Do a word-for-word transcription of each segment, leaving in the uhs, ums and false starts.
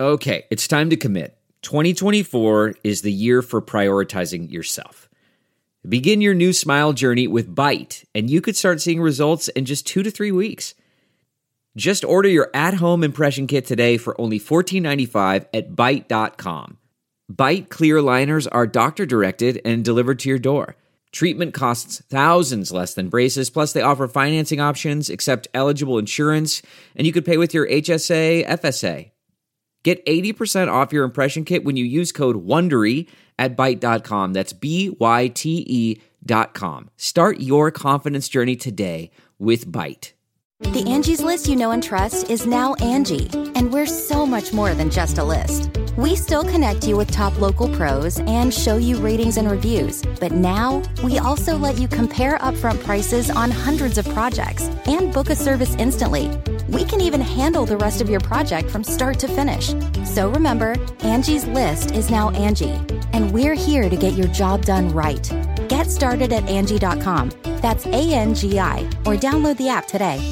Okay, it's time to commit. twenty twenty-four is the year for prioritizing yourself. Begin your new smile journey with Byte, and you could start seeing results in just two to three weeks. Just order your at-home impression kit today for only fourteen ninety-five at byte dot com. Byte clear aligners are doctor-directed and delivered to your door. Treatment costs thousands less than braces, plus they offer financing options, accept eligible insurance, and you could pay with your H S A, F S A. Get eighty percent off your impression kit when you use code WONDERY at byte dot com. That's B Y T E dot com. Start your confidence journey today with Byte. The Angie's List you know and trust is now Angie, and we're so much more than just a list. We still connect you with top local pros and show you ratings and reviews, but now we also let you compare upfront prices on hundreds of projects and book a service instantly. We can even handle the rest of your project from start to finish. So remember, Angie's List is now Angie, and we're here to get your job done right. Get started at Angie dot com. That's A N G I, or download the app today.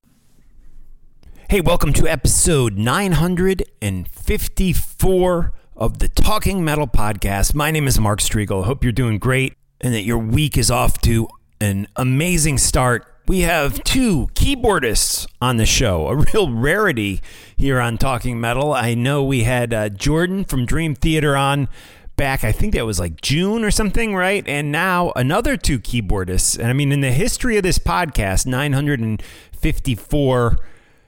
Hey, welcome to episode nine hundred fifty-four of the Talking Metal Podcast. My name is Mark Striegel. I hope you're doing great and that your week is off to an amazing start. We have two keyboardists on the show, a real rarity here on Talking Metal. I know we had uh, Jordan from Dream Theater on back, I think that was like June or something, right? And now another two keyboardists. And I mean, in the history of this podcast, nine hundred fifty-four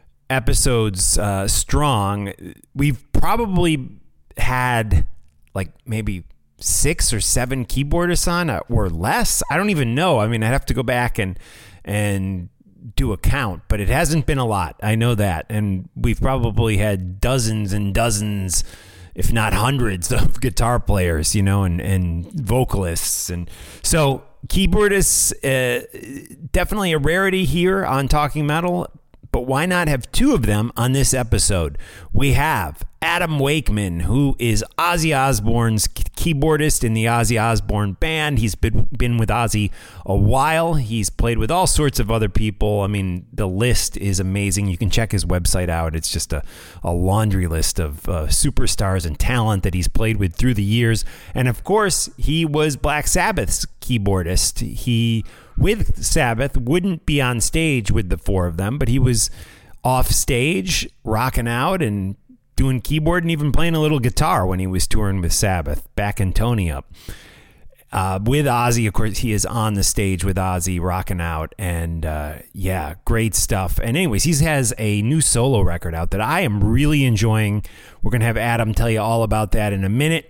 episodes uh, strong, we've probably had like maybe six or seven keyboardists on uh, or less. I don't even know. I mean, I'd have to go back and and do a count, but it hasn't been a lot. I know that. And we've probably had dozens and dozens, if not hundreds, of guitar players, you know, and, and vocalists. And so keyboardists, uh, definitely a rarity here on Talking Metal. But why not have two of them on this episode? We have Adam Wakeman, who is Ozzy Osbourne's keyboardist in the Ozzy Osbourne band. He's been, been with Ozzy a while. He's played with all sorts of other people. I mean, the list is amazing. You can check his website out. It's just a, a laundry list of uh, superstars and talent that he's played with through the years. And of course, he was Black Sabbath's keyboardist. He with Sabbath wouldn't be on stage with the four of them, but he was off stage rocking out and doing keyboard and even playing a little guitar when he was touring with Sabbath, backing Tony up. Uh, with Ozzy, of course, he is on the stage with Ozzy rocking out, and uh, yeah, great stuff. And anyways, he has a new solo record out that I am really enjoying. We're going to have Adam tell you all about that in a minute.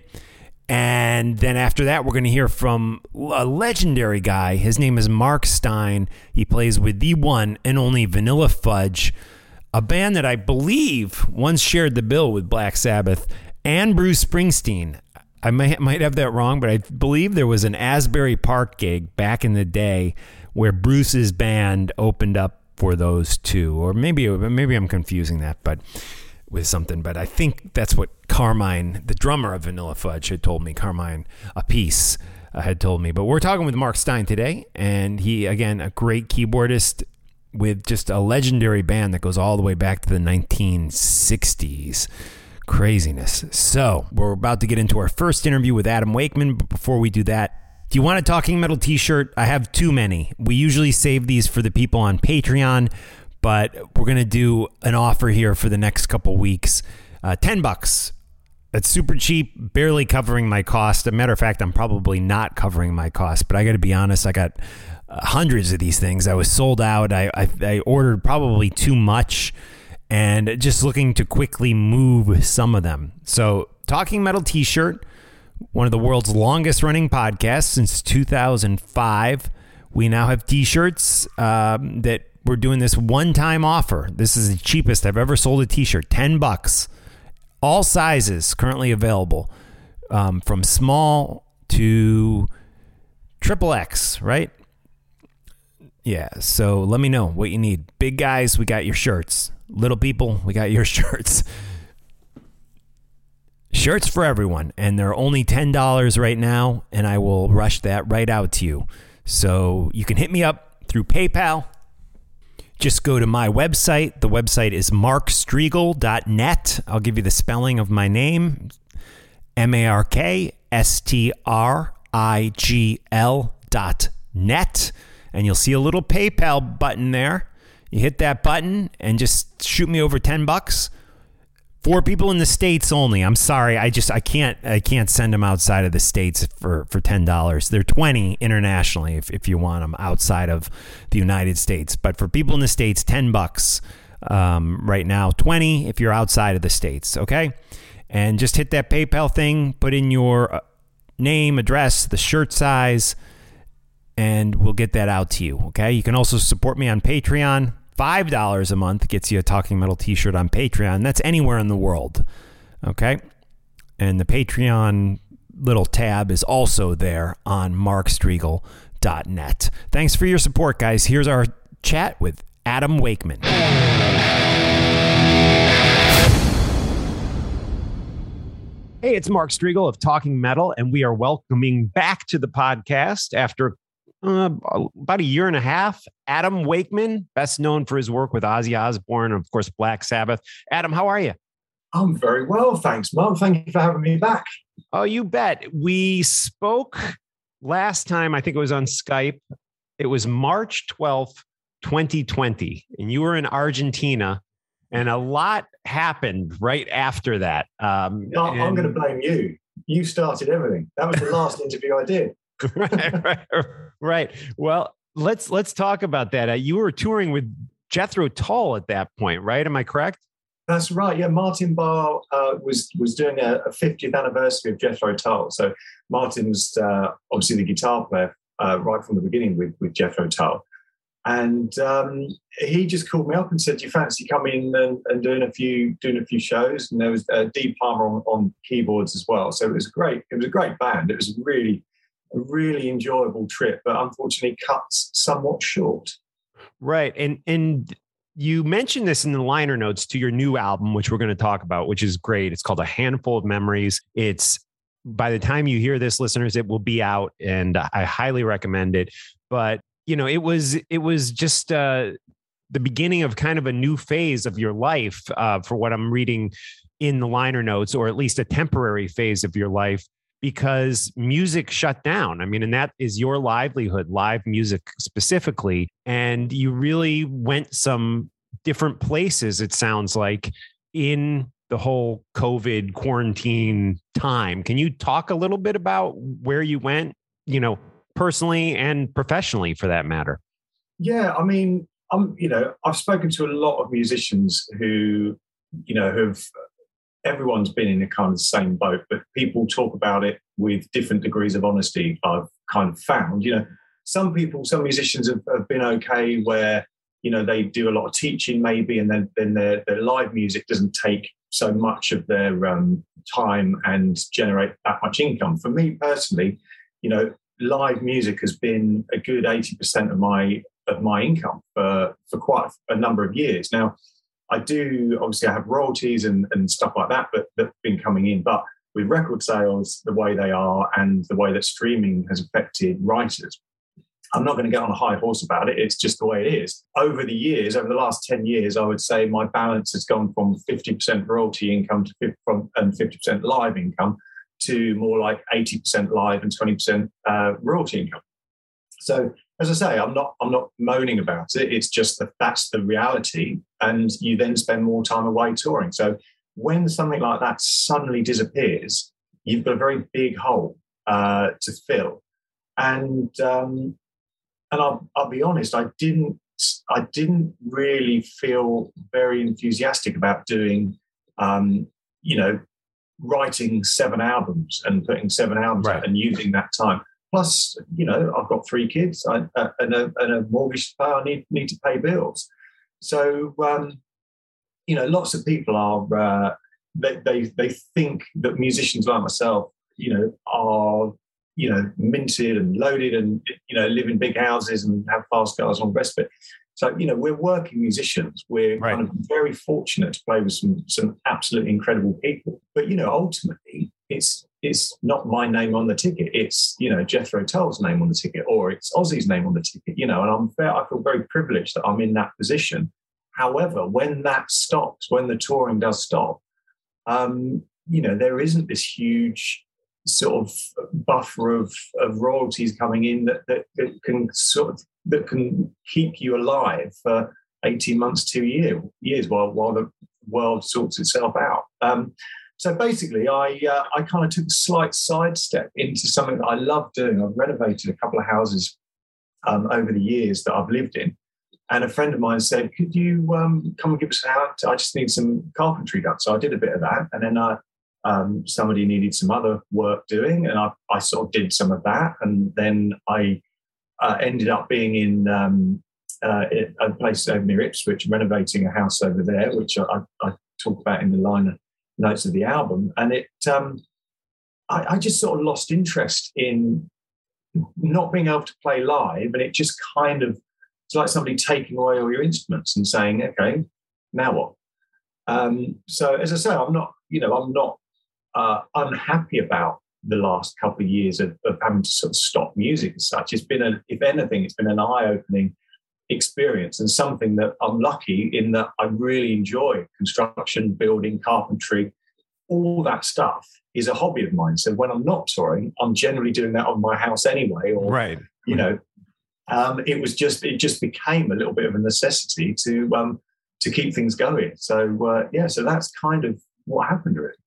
And then after that, we're going to hear from a legendary guy. His name is Mark Stein. He plays with the one and only Vanilla Fudge, a band that I believe once shared the bill with Black Sabbath and Bruce Springsteen. I might, might have that wrong, but I believe there was an Asbury Park gig back in the day where Bruce's band opened up for those two. Or maybe, maybe I'm confusing that, but with something, but I think that's what Carmine, the drummer of Vanilla Fudge, had told me. Carmine Appice uh, had told me. But we're talking with Mark Stein today, and he, again, a great keyboardist with just a legendary band that goes all the way back to the nineteen sixties. Craziness. So we're about to get into our first interview with Adam Wakeman, but before we do that, do you want a Talking Metal t-shirt? I have too many. We usually save these for the people on Patreon, but we're going to do an offer here for the next couple weeks. Uh, ten bucks. That's super cheap, barely covering my cost. As a matter of fact, I'm probably not covering my cost, but I got to be honest, I got uh, hundreds of these things. I was sold out. I, I, I ordered probably too much and just looking to quickly move some of them. So Talking Metal t-shirt, one of the world's longest running podcasts since two thousand five. We now have t-shirts um, that we're doing this one-time offer. This is the cheapest I've ever sold a t-shirt. ten bucks. All sizes currently available, um, from small to triple X, right? Yeah, so let me know what you need. Big guys, we got your shirts. Little people, we got your shirts. Shirts for everyone, and they're only ten dollars right now, and I will rush that right out to you. So you can hit me up through PayPal. just go to my website. The website is mark striegel dot net. I'll give you the spelling of my name, M A R K S T R I G L dot net. And you'll see a little PayPal button there. You hit that button and just shoot me over ten bucks. For people in the States only. I'm sorry. I just, I can't, I can't send them outside of the States for, for ten dollars. They're twenty internationally if, if you want them outside of the United States. But for people in the States, ten bucks um, right now, twenty if you're outside of the States. Okay. And just hit that PayPal thing, put in your name, address, the shirt size, and we'll get that out to you. Okay. You can also support me on Patreon. five dollars a month gets you a Talking Metal t-shirt on Patreon. That's anywhere in the world. Okay. And the Patreon little tab is also there on mark striegel dot net. Thanks for your support, guys. Here's our chat with Adam Wakeman. Hey, it's Mark Striegel of Talking Metal, and we are welcoming back to the podcast after Uh, about a year and a half, Adam Wakeman, best known for his work with Ozzy Osbourne and, of course, Black Sabbath. Adam, how are you? I'm very well, thanks, Mark. Thank you for having me back. Oh, you bet. We spoke last time, I think it was on Skype. It was March twelfth, twenty twenty, and you were in Argentina, and a lot happened right after that. Um, no, and- I'm going to blame you. You started everything. That was the last interview I did. right, right, right. Well, let's let's talk about that. Uh, you were touring with Jethro Tull at that point, right? Am I correct? That's right. Yeah, Martin Barre uh, was was doing a, a fiftieth anniversary of Jethro Tull. So Martin's uh, obviously the guitar player uh, right from the beginning with with Jethro Tull, and um, he just called me up and said, "Do you fancy coming and, and doing a few doing a few shows?" And there was uh, Dee Palmer on, on keyboards as well. So it was great. It was a great band. It was really a really enjoyable trip, but unfortunately cut somewhat short. Right. And and you mentioned this in the liner notes to your new album, which we're going to talk about, which is great. It's called A Handful of Memories. It's, by the time you hear this, listeners, it will be out, and I highly recommend it. But, you know, it was it was just uh, the beginning of kind of a new phase of your life, uh, for what I'm reading in the liner notes, or at least a temporary phase of your life, because music shut down. I mean, and that is your livelihood, live music specifically. And you really went some different places, it sounds like, in the whole COVID quarantine time. Can you talk a little bit about where you went, you know, personally and professionally for that matter? Yeah, I mean, I'm, you know, I've spoken to a lot of musicians who, you know, have, everyone's been in a kind of the same boat, but people talk about it with different degrees of honesty. I've kind of found, you know, some people, some musicians have, have been okay where, you know, they do a lot of teaching maybe, and then, then their, their live music doesn't take so much of their um, time and generate that much income. For me personally, you know, live music has been a good eighty percent of my of my income for, for quite a number of years. Now, I do, obviously I have royalties and, and stuff like that, but that's been coming in. But with record sales the way they are and the way that streaming has affected writers, I'm not going to get on a high horse about it. It's just the way it is. Over the years, over the last ten years, I would say my balance has gone from fifty percent royalty income to fifty, from, and fifty percent live income to more like eighty percent live and twenty percent uh, royalty income. So, as I say, I'm not I'm not moaning about it. It's just that that's the reality, and you then spend more time away touring. So when something like that suddenly disappears, you've got a very big hole uh, to fill. And um, and I'll, I'll be honest, I didn't I didn't really feel very enthusiastic about doing, um, you know, writing seven albums and putting seven albums right. out and using that time. Plus, you know, I've got three kids I, uh, and, a, and a mortgage to pay. I need, need to pay bills. So, um, you know, lots of people are, uh, they, they they think that musicians like myself, you know, are, you know, minted and loaded and, you know, live in big houses and have fast cars and all the rest of it. So, you know, we're working musicians. We're right. kind of very fortunate to play with some some absolutely incredible people. But, you know, ultimately, it's it's not my name on the ticket. It's, you know, Jethro Tull's name on the ticket, or it's Ozzy's name on the ticket, you know, and I'm fair, I feel very privileged that I'm in that position. However, when that stops, when the touring does stop, um, you know, there isn't this huge sort of buffer of, of royalties coming in that, that, that can sort of, that can keep you alive for eighteen months, two year, years while, while the world sorts itself out. Um, So basically, I uh, I kind of took a slight sidestep into something that I love doing. I've renovated a couple of houses um, over the years that I've lived in. And a friend of mine said, could you um, come and give us a hand? I just need some carpentry done. So I did a bit of that. And then uh, um, somebody needed some other work doing. And I, I sort of did some of that. And then I uh, ended up being in um, uh, a place over near Ipswich, renovating a house over there, which I, I talk about in the liner notes of the album. And it um I, I just sort of lost interest in not being able to play live, and it just kind of, it's like somebody taking away all your instruments and saying, okay, now what? Um so as I say, I'm not, you know, I'm not uh unhappy about the last couple of years of, of having to sort of stop music as such. It's been a, if anything, it's been an eye-opening experience, and something that I'm lucky in that I really enjoy. Construction, building, carpentry, all that stuff is a hobby of mine. So when I'm not touring, I'm generally doing that on my house anyway, or, right. you know, um, it was just, it just became a little bit of a necessity to, um, to keep things going. So uh, yeah, so that's kind of what happened really.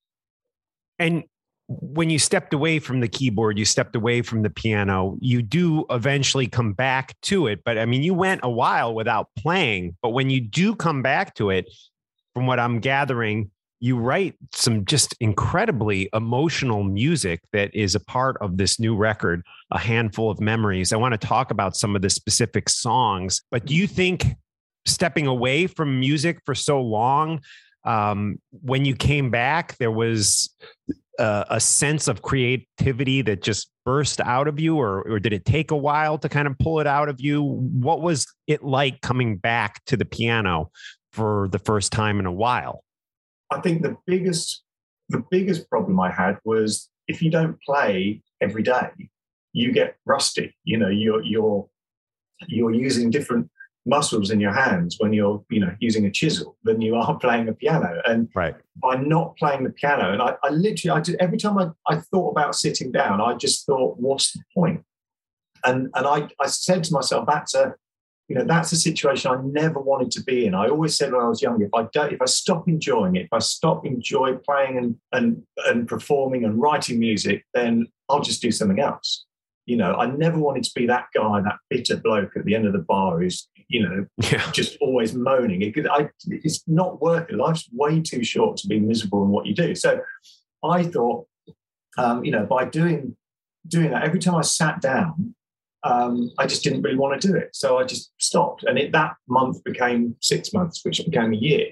And when you stepped away from the keyboard, you stepped away from the piano, you do eventually come back to it. But I mean, you went a while without playing, but when you do come back to it, from what I'm gathering, you write some just incredibly emotional music that is a part of this new record, A Handful of Memories. I want to talk about some of the specific songs, but do you think stepping away from music for so long, um, when you came back, there was Uh, a sense of creativity that just burst out of you, or, or did it take a while to kind of pull it out of you? What was it like coming back to the piano for the first time in a while? I think the biggest, the biggest problem I had was if you don't play every day, you get rusty. You know, you're, you're, you're using different muscles in your hands when you're, you know, using a chisel than you are playing a piano. And right. by not playing the piano, and I, I literally, I did, every time I, I thought about sitting down, I just thought, what's the point? And and I, I said to myself, that's a, you know, that's a situation I never wanted to be in. I always said when I was younger, if I don't, if I stop enjoying it, if I stop enjoy playing and and and performing and writing music, then I'll just do something else. You know, I never wanted to be that guy, that bitter bloke at the end of the bar who's, you know, yeah. just always moaning. It, I, it's not worth it. Life's way too short to be miserable in what you do. So I thought, um, you know, by doing doing that, every time I sat down, um, I just didn't really want to do it. So I just stopped. And it, that month became six months, which became a year.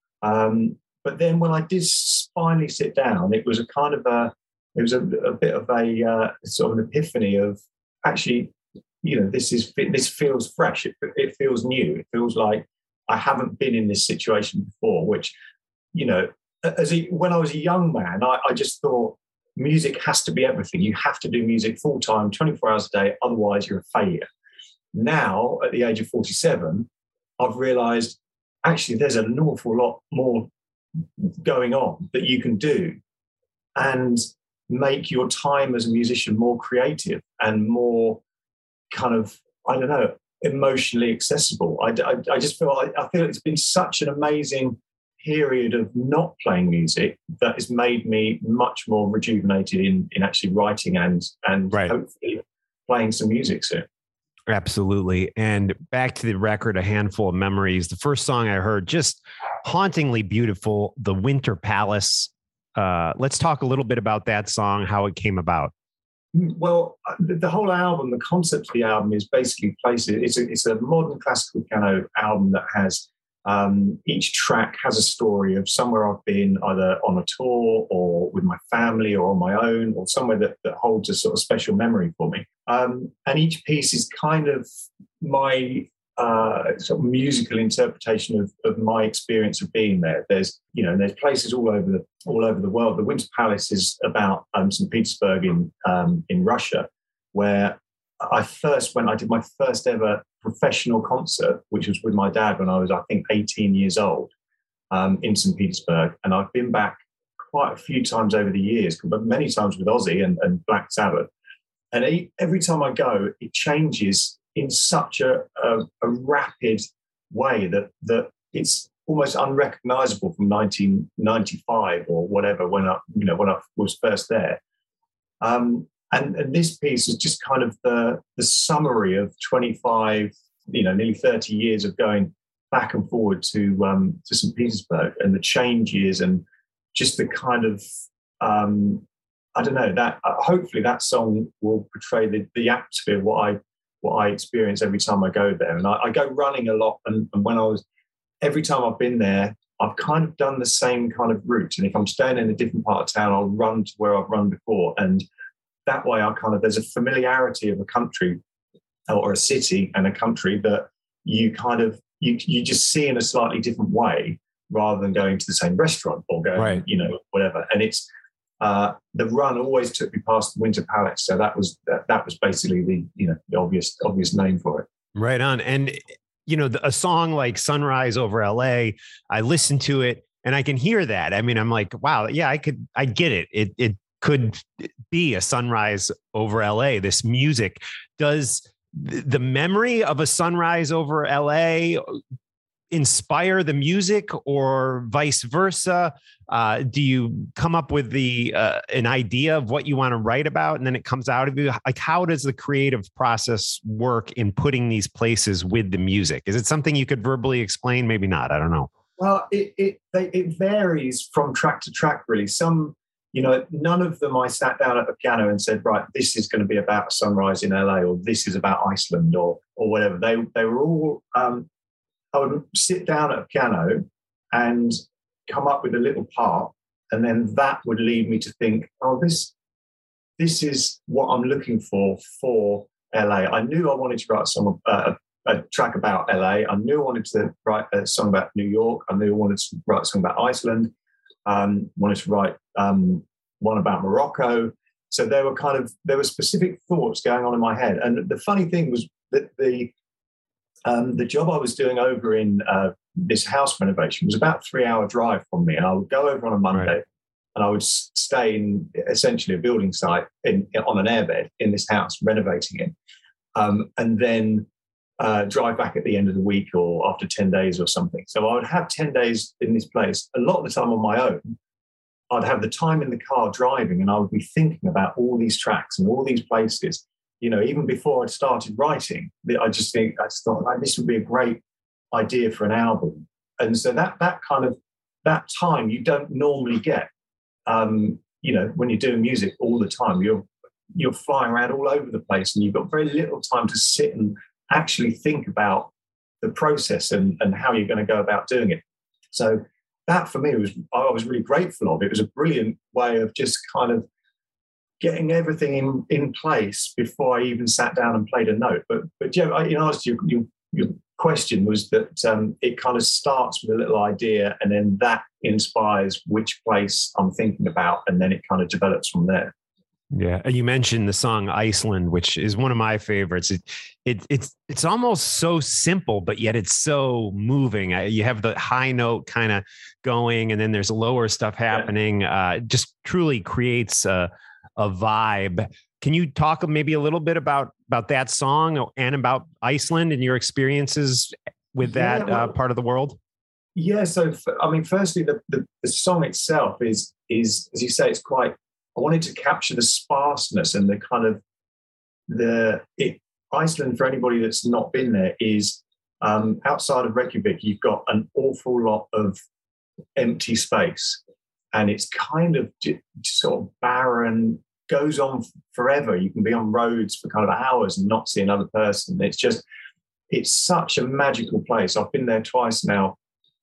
Um, but then when I did finally sit down, it was a kind of a, it was a, a bit of a uh, sort of an epiphany of actually, you know, this is this feels fresh. It, it feels new. It feels like I haven't been in this situation before. Which, you know, as a, when I was a young man, I, I just thought music has to be everything. You have to do music full time, twenty-four hours a day. Otherwise, you're a failure. Now, at the age of forty-seven, I've realised actually there's an awful lot more going on that you can do, and make your time as a musician more creative and more kind of, I don't know, emotionally accessible. I, I, I just feel, I, I feel it's been such an amazing period of not playing music that has made me much more rejuvenated in, in actually writing and, and right. hopefully playing some music soon. Absolutely. And back to the record, A Handful of Memories. The first song I heard, just hauntingly beautiful, The Winter Palace. Uh, let's talk a little bit about that song, how it came about. Well, the, the whole album, the concept of the album is basically placed. It's a, it's a modern classical piano album that has um, each track has a story of somewhere I've been, either on a tour or with my family or on my own, or somewhere that, that holds a sort of special memory for me. Um, and each piece is kind of my uh, sort of musical interpretation of, of my experience of being there. There's, you know, there's places all over the all over the world. The Winter Palace is about um, Saint Petersburg in um, in Russia, where I first went. I did my first ever professional concert, which was with my dad when I was, I think, eighteen years old, um, in Saint Petersburg. And I've been back quite a few times over the years, but many times with Ozzy and, and Black Sabbath. And every time I go, it changes in such a, a, a rapid way that that it's almost unrecognizable from nineteen ninety-five or whatever, when I, you know, when I was first there. Um, and, and this piece is just kind of the the summary of twenty-five, you know, nearly thirty years of going back and forward to um, to Saint Petersburg, and the changes and just the kind of um, I don't know, that uh, hopefully that song will portray the, the atmosphere of what I what I experience every time I go there. And I, I go running a lot, and, and when I was every time I've been there, I've kind of done the same kind of route. And if I'm staying in a different part of town, I'll run to where I've run before, and that way I kind of there's a familiarity of a country or a city and a country that you kind of you you just see in a slightly different way rather than going to the same restaurant or going, right. you know, whatever. And it's Uh, the run always took me past the Winter Palace, so that was that, that was basically the you know the obvious obvious name for it. Right on. And you know, the, a song like Sunrise Over L A, I listen to it and I can hear that. I mean, I'm like, wow, yeah, I could, I get it. It it could be a sunrise over L A. This music does the memory of a sunrise over L A inspire the music, or vice versa? Uh, do you come up with the uh, an idea of what you want to write about, and then it comes out of you? Like, how does the creative process work in putting these places with the music? Is it something you could verbally explain? Maybe not. I don't know. Well, it it it varies from track to track, really. Some, you know, none of them I sat down at the piano and said, right, this is going to be about a sunrise in L A, or this is about Iceland, or or whatever. They they were all. Um, I would sit down at a piano and come up with a little part, and then that would lead me to think, oh, this this is what I'm looking for for L A. I knew I wanted to write a song, uh, a track about L A. I knew I wanted to write a song about New York. I knew I wanted to write a song about Iceland. Um, wanted to write um, one about Morocco. So there were kind of there were specific thoughts going on in my head. And the funny thing was that the Um, the job I was doing over in uh, this house renovation was about a three-hour drive from me. And I would go over on a Monday, right. and I would stay in essentially a building site in, on an airbed in this house, renovating it, um, and then uh, drive back at the end of the week or after ten days or something. So I would have ten days in this place, a lot of the time on my own. I'd have the time in the car driving, and I would be thinking about all these tracks and all these places. You know, even before I'd started writing, I just think I just thought like, this would be a great idea for an album. And so that that kind of that time you don't normally get. Um, you know, when you're doing music all the time, you're you're flying around all over the place, and you've got very little time to sit and actually think about the process and, and how you're going to go about doing it. So that for me was I was really grateful of. It was a brilliant way of just kind of getting everything in, in place before I even sat down and played a note. But but Jeff, you know, your, your, your question was that um, it kind of starts with a little idea, and then that inspires which place I'm thinking about, and then it kind of develops from there. Yeah, and you mentioned the song Iceland, which is one of my favorites. It, it it's it's almost so simple, but yet it's so moving. You have the high note kind of going, and then there's lower stuff happening. Yeah. Uh, just truly creates a a vibe. Can you talk maybe a little bit about, about that song and about Iceland and your experiences with that yeah, well, uh, part of the world? Yeah. So, I mean, firstly, the, the, the song itself is, is, as you say, it's quite, I wanted to capture the sparseness and the kind of the, it, Iceland, for anybody that's not been there, is um, outside of Reykjavik, you've got an awful lot of empty space. And it's kind of sort of barren, goes on forever. You can be on roads for kind of hours and not see another person. It's just, it's such a magical place. I've been there twice now,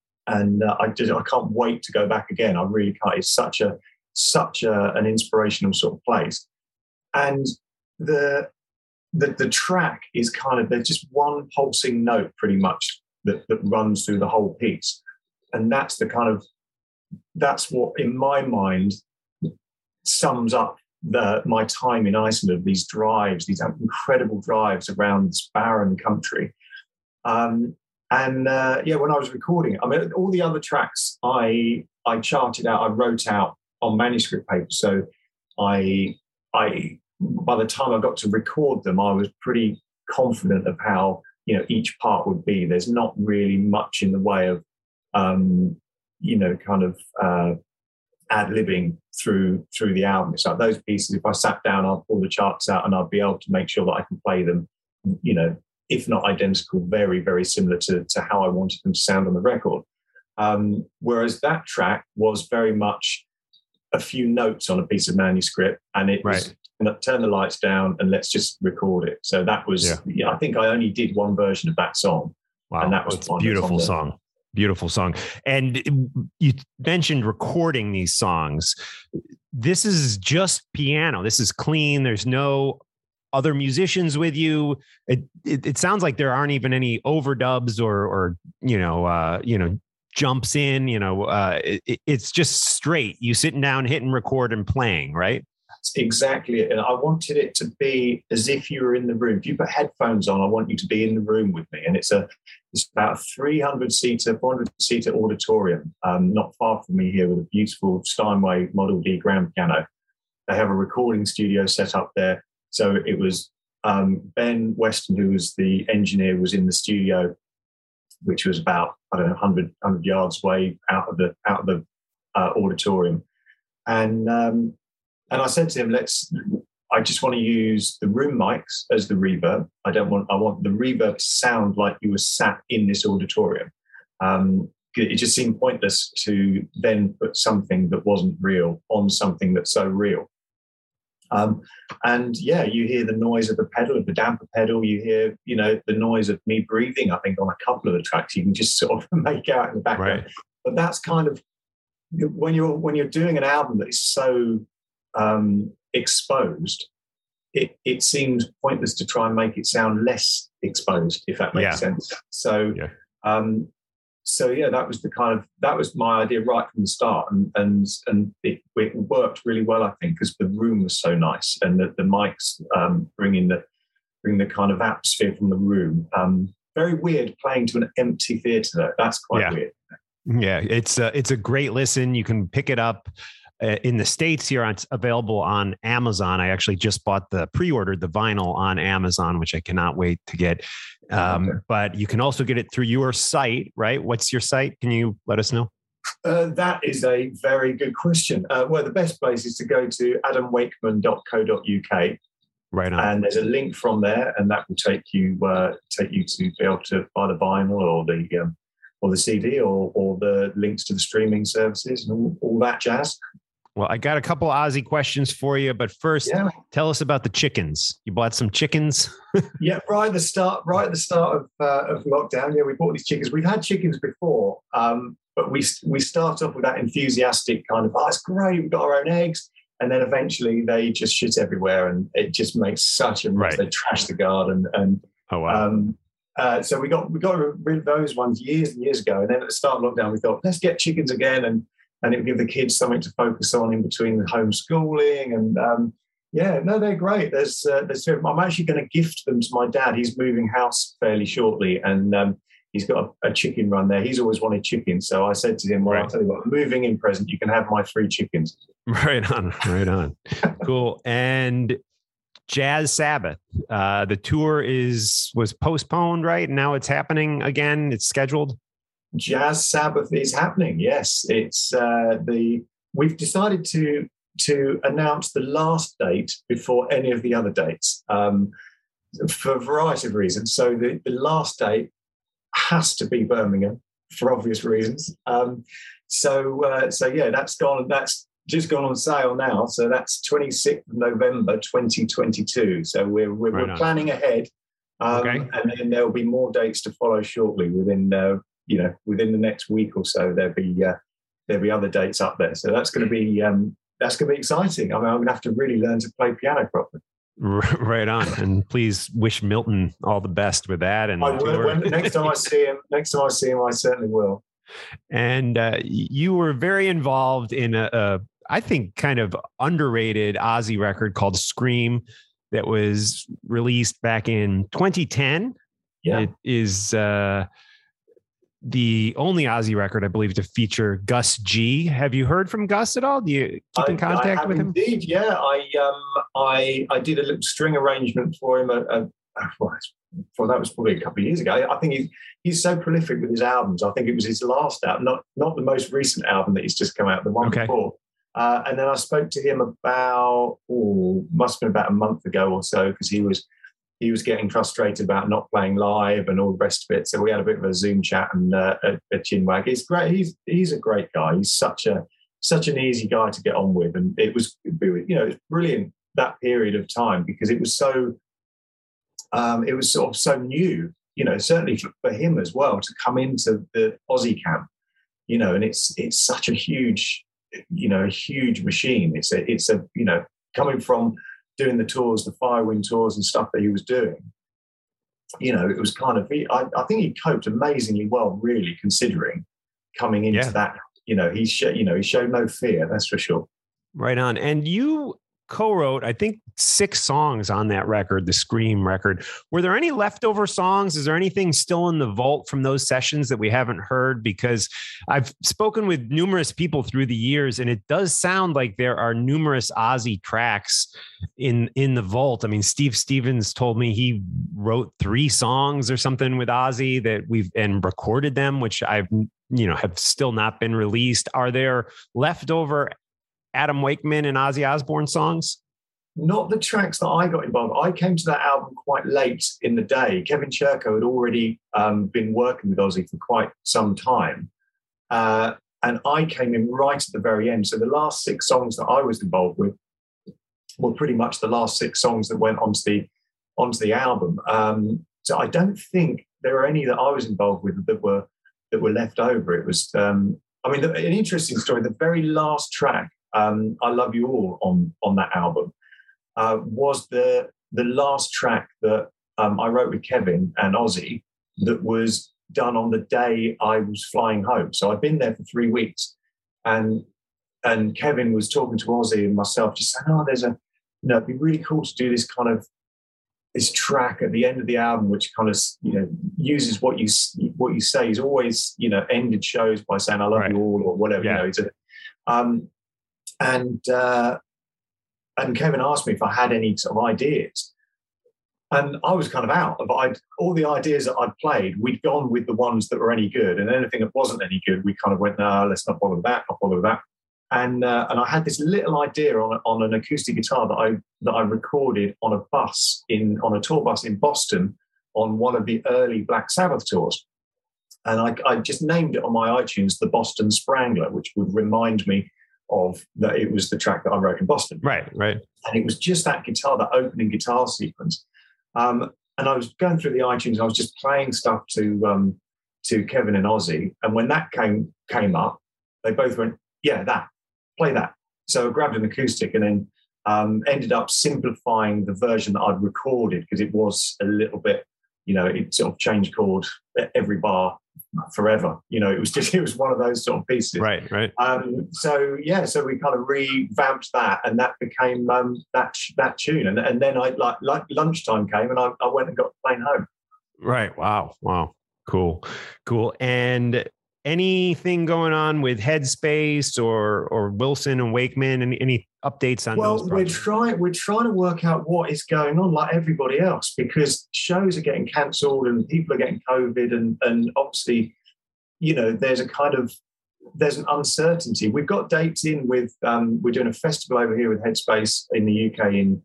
and uh, I just I can't wait to go back again. I really can't. It's such a such a, an inspirational sort of place. And the the, the track is kind of, there's just one pulsing note pretty much that, that runs through the whole piece. And that's the kind of, that's what in my mind sums up the my time in Iceland, these drives, these incredible drives around this barren country. Um, and uh, yeah, when I was recording it, I mean, all the other tracks I I charted out, I wrote out on manuscript paper. So I I by the time I got to record them, I was pretty confident of how, you know, each part would be. There's not really much in the way of um, you know, kind of uh, ad-libbing through through the album. It's like those pieces, if I sat down, I'd pull the charts out and I'd be able to make sure that I can play them, you know, if not identical, very, very similar to, to how I wanted them to sound on the record. Um, whereas that track was very much a few notes on a piece of manuscript, and it was right. Turn the lights down and let's just record it. So that was, yeah. Yeah, I think I only did one version of that song. Wow, and that was a beautiful song. Beautiful song. And you mentioned recording these songs. This is just piano. This is clean. There's no other musicians with you. It it, it sounds like there aren't even any overdubs or or you know uh, you know jumps in. You know, uh, it, it's just straight. You sitting down, hitting record, and playing. Right. That's exactly it. And I wanted it to be as if you were in the room. If you put headphones on, I want you to be in the room with me. And it's a it's about a three hundred seater, four hundred seater auditorium, um, not far from me here, with a beautiful Steinway Model D grand piano. They have a recording studio set up there. So it was um, Ben Weston, who was the engineer, was in the studio, which was about, I don't know, one hundred, one hundred yards away out of the out of the uh, auditorium. And um, and I said to him, let's, I just want to use the room mics as the reverb. I don't want, I want the reverb to sound like you were sat in this auditorium. Um, it just seemed pointless to then put something that wasn't real on something that's so real. Um, and yeah, you hear the noise of the pedal, of the damper pedal. You hear, you know, the noise of me breathing. I think on a couple of the tracks, you can just sort of make out in the background. Right. But that's kind of when you're when you're doing an album that is so um, exposed. It it seems pointless to try and make it sound less exposed, if that makes yeah. sense. So. Yeah. Um, So yeah, that was the kind of that was my idea right from the start, and and and it, it worked really well, I think, because the room was so nice, and the, the mics um, bringing the bring the kind of atmosphere from the room. Um, very weird playing to an empty theatre, though. That's quite yeah. weird. Yeah, it's uh, it's a great listen. You can pick it up uh, in the States here. It's available on Amazon. I actually just bought the pre-ordered the vinyl on Amazon, which I cannot wait to get. Um, okay. But you can also get it through your site, right? What's your site? Can you let us know? Uh, that is a very good question. Uh, well, the best place is to go to adam wakeman dot co dot uk. Right on. And there's a link from there, and that will take you uh, take you to be able to buy the vinyl or the um, or the C D or or the links to the streaming services and all, all that jazz. Well, I got a couple Aussie questions for you, but first, yeah. tell us about the chickens. You bought some chickens? yeah, right at the start, right at the start of uh, of lockdown. Yeah, we bought these chickens. We've had chickens before, um, but we we start off with that enthusiastic kind of, oh, it's great, we've got our own eggs, and then eventually they just shit everywhere, and it just makes such a mess. Right. They trash the garden, and oh wow. Um, uh, so we got we got rid of those ones years and years ago, and then at the start of lockdown, we thought, let's get chickens again, and and it would give the kids something to focus on in between the homeschooling. And um, yeah, no, they're great. There's, uh, there's, I'm actually going to gift them to my dad. He's moving house fairly shortly, and um, he's got a, a chicken run there. He's always wanted chickens. So I said to him, well, right. I'll tell you what, moving in present, you can have my three chickens. Right on, right on. Cool. And Jazz Sabbath, uh, the tour is was postponed, right? Now it's happening again. It's scheduled. Jazz Sabbath is happening. Yes, it's uh, the we've decided to to announce the last date before any of the other dates um, for a variety of reasons. So the, the last date has to be Birmingham for obvious reasons. Um, so uh, so yeah, that's gone. That's just gone on sale now. So that's twenty-sixth of November, twenty twenty-two. So we're we're, right we're planning ahead, um, okay. and then there will be more dates to follow shortly within. Uh, You know, within the next week or so, there'll be uh, there'll be other dates up there. So that's going to be um, that's going to be exciting. I mean, I'm going to have to really learn to play piano properly. Right on. And please wish Milton all the best with that. And I will, when, next time I see him, next time I see him, I certainly will. And uh, you were very involved in a, a, I think, kind of underrated Ozzy record called Scream that was released back in twenty ten. Yeah. It is uh, the only Ozzy record, I believe, to feature Gus G. Have you heard from Gus at all? Do you keep in contact I, I have with him? Indeed, yeah. I um I I did a little string arrangement for him. A, a, well, well, that was probably a couple of years ago. I think he's he's so prolific with his albums. I think it was his last album, not not the most recent album that he's just come out, the one okay. before. Uh, and then I spoke to him about, oh, must have been about a month ago or so, because he was he was getting frustrated about not playing live and all the rest of it. So we had a bit of a Zoom chat and uh, a, a chinwag. He's great. He's he's a great guy. He's such a such an easy guy to get on with, and it was you know it's brilliant that period of time because it was so um, it was sort of so new. You know, certainly for, for him as well to come into the Ozzy camp. You know, and it's it's such a huge. you know, a huge machine. It's a, it's a, you know, coming from doing the tours, the Firewind tours and stuff that he was doing, you know, it was kind of, I, I think he coped amazingly well, really, considering coming into yeah. that, you know, he, sh- you know, he showed no fear, that's for sure. Right on. And you co-wrote, I think, six songs on that record, the Scream record. Were there any leftover songs? Is there anything still in the vault from those sessions that we haven't heard? Because I've spoken with numerous people through the years, and it does sound like there are numerous Ozzy tracks in, in the vault. I mean, Steve Stevens told me he wrote three songs or something with Ozzy that we've and recorded them, which I've, you know, have still not been released. Are there leftover Adam Wakeman and Ozzy Osbourne songs? Not the tracks that I got involved. I came to that album quite late in the day. Kevin Churko had already um, been working with Ozzy for quite some time. Uh, and I came in right at the very end. So the last six songs that I was involved with were pretty much the last six songs that went onto the onto the album. Um, so I don't think there were any that I was involved with that were that were left over. It was, um, I mean, the, an interesting story. The very last track, um, "I Love You All" on on that album, uh, was the the last track that um, I wrote with Kevin and Ozzy. That was done on the day I was flying home. So I'd been there for three weeks, and and Kevin was talking to Ozzy and myself, just saying, "Oh, there's a, you know, it'd be really cool to do this kind of this track at the end of the album, which kind of, you know, uses what you what you say." He's always, you know, ended shows by saying, "I love right. you all," or whatever. Yeah. You know, he's a, um, and uh, and Kevin asked me if I had any sort of ideas, and I was kind of out of I'd, all the ideas that I'd played. We'd gone with the ones that were any good, and anything that wasn't any good, we kind of went, "No, let's not bother with that. Not bother with that." And uh, and I had this little idea on on an acoustic guitar that I that I recorded on a bus in on a tour bus in Boston on one of the early Black Sabbath tours, and I, I just named it on my iTunes the Boston Sprangler, which would remind me of that it was the track that I wrote in Boston. Right, right. And it was just that guitar, that opening guitar sequence. Um, and I was going through the iTunes, and I was just playing stuff to um, to Kevin and Ozzy, and when that came came up, they both went, "Yeah, that." Play that. So I grabbed an acoustic and then um, ended up simplifying the version that I'd recorded because it was a little bit, you know, it sort of changed chord every bar forever. You know, it was just, it was one of those sort of pieces. Right, right. Um, so, yeah, so we kind of revamped that, and that became um, that that tune. And, and then I like, like lunchtime came and I, I went and got the plane home. Right. Wow. Wow. Cool. Cool. And anything going on with Headspace or or Wilson and Wakeman, and any updates on well, those? Well, we're trying we're trying to work out what is going on, like everybody else, because shows are getting cancelled and people are getting COVID, and and obviously, you know, there's a kind of there's an uncertainty. We've got dates in with um, we're doing a festival over here with Headspace in the U K in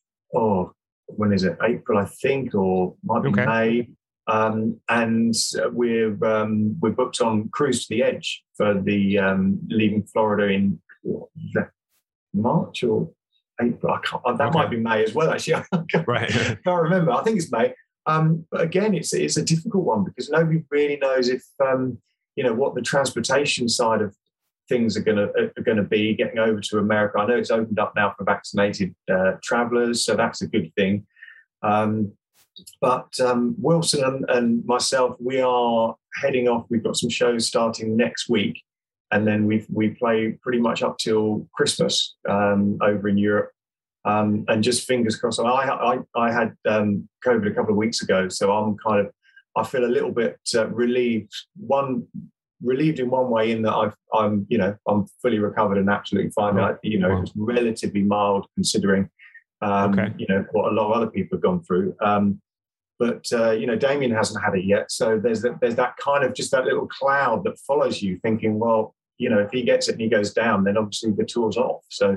oh when is it April I think, or might be okay. May. Um, and we're um, we're booked on Cruise to the Edge for the um, leaving Florida in what, March or April. I can't, that okay. might be May as well. Actually, I can't, right. can't remember. I think it's May. Um, but again, it's it's a difficult one because nobody really knows if um, you know what the transportation side of things are going to are going to be getting over to America. I know it's opened up now for vaccinated uh, travelers, so that's a good thing. Um, but um, Wilson and, and myself, we are heading off. We've got some shows starting next week, and then we we play pretty much up till Christmas um, over in Europe. Um, and just fingers crossed. I I, I had um, COVID a couple of weeks ago, so I'm kind of I feel a little bit uh, relieved. One relieved in one way in that I've, I'm you know I'm fully recovered and absolutely fine. I, you know, wow. It was relatively mild considering um, okay. you know what a lot of other people have gone through. Um, but uh, you know, Damien hasn't had it yet, so there's that, there's that kind of just that little cloud that follows you, thinking, well, you know, if he gets it and he goes down, then obviously the tour's off. So.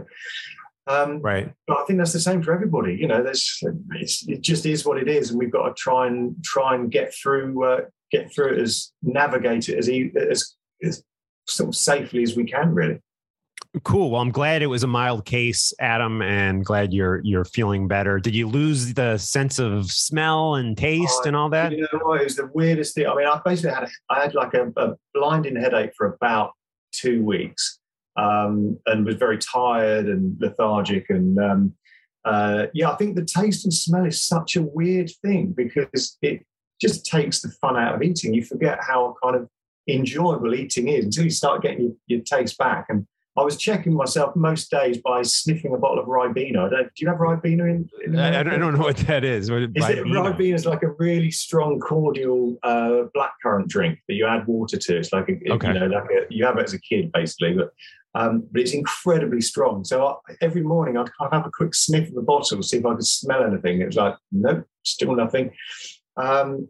Um, right, but I think that's the same for everybody. You know, there's it's, it just is what it is, and we've got to try and try and get through uh, get through it as navigate it as, as as sort of safely as we can. Really cool. Well, I'm glad it was a mild case, Adam, and glad you're you're feeling better. Did you lose the sense of smell and taste oh, and all that? You know, it was the weirdest thing. I mean, I basically had a, I had like a, a blinding headache for about two weeks. Um, and was very tired and lethargic. And um, uh, yeah, I think the taste and smell is such a weird thing because it just takes the fun out of eating. You forget how kind of enjoyable eating is until you start getting your, your taste back. And I was checking myself most days by sniffing a bottle of Ribena. I don't, do you have Ribena in? in I, I don't know what that is. What, is Ribena? It, Ribena is like a really strong, cordial uh, blackcurrant drink that you add water to. It's like a, okay. you know, like a, you have it as a kid, basically, but um, but it's incredibly strong. So I, every morning I'd kind of have a quick sniff of the bottle, see if I could smell anything. It was like, nope, still nothing. Um,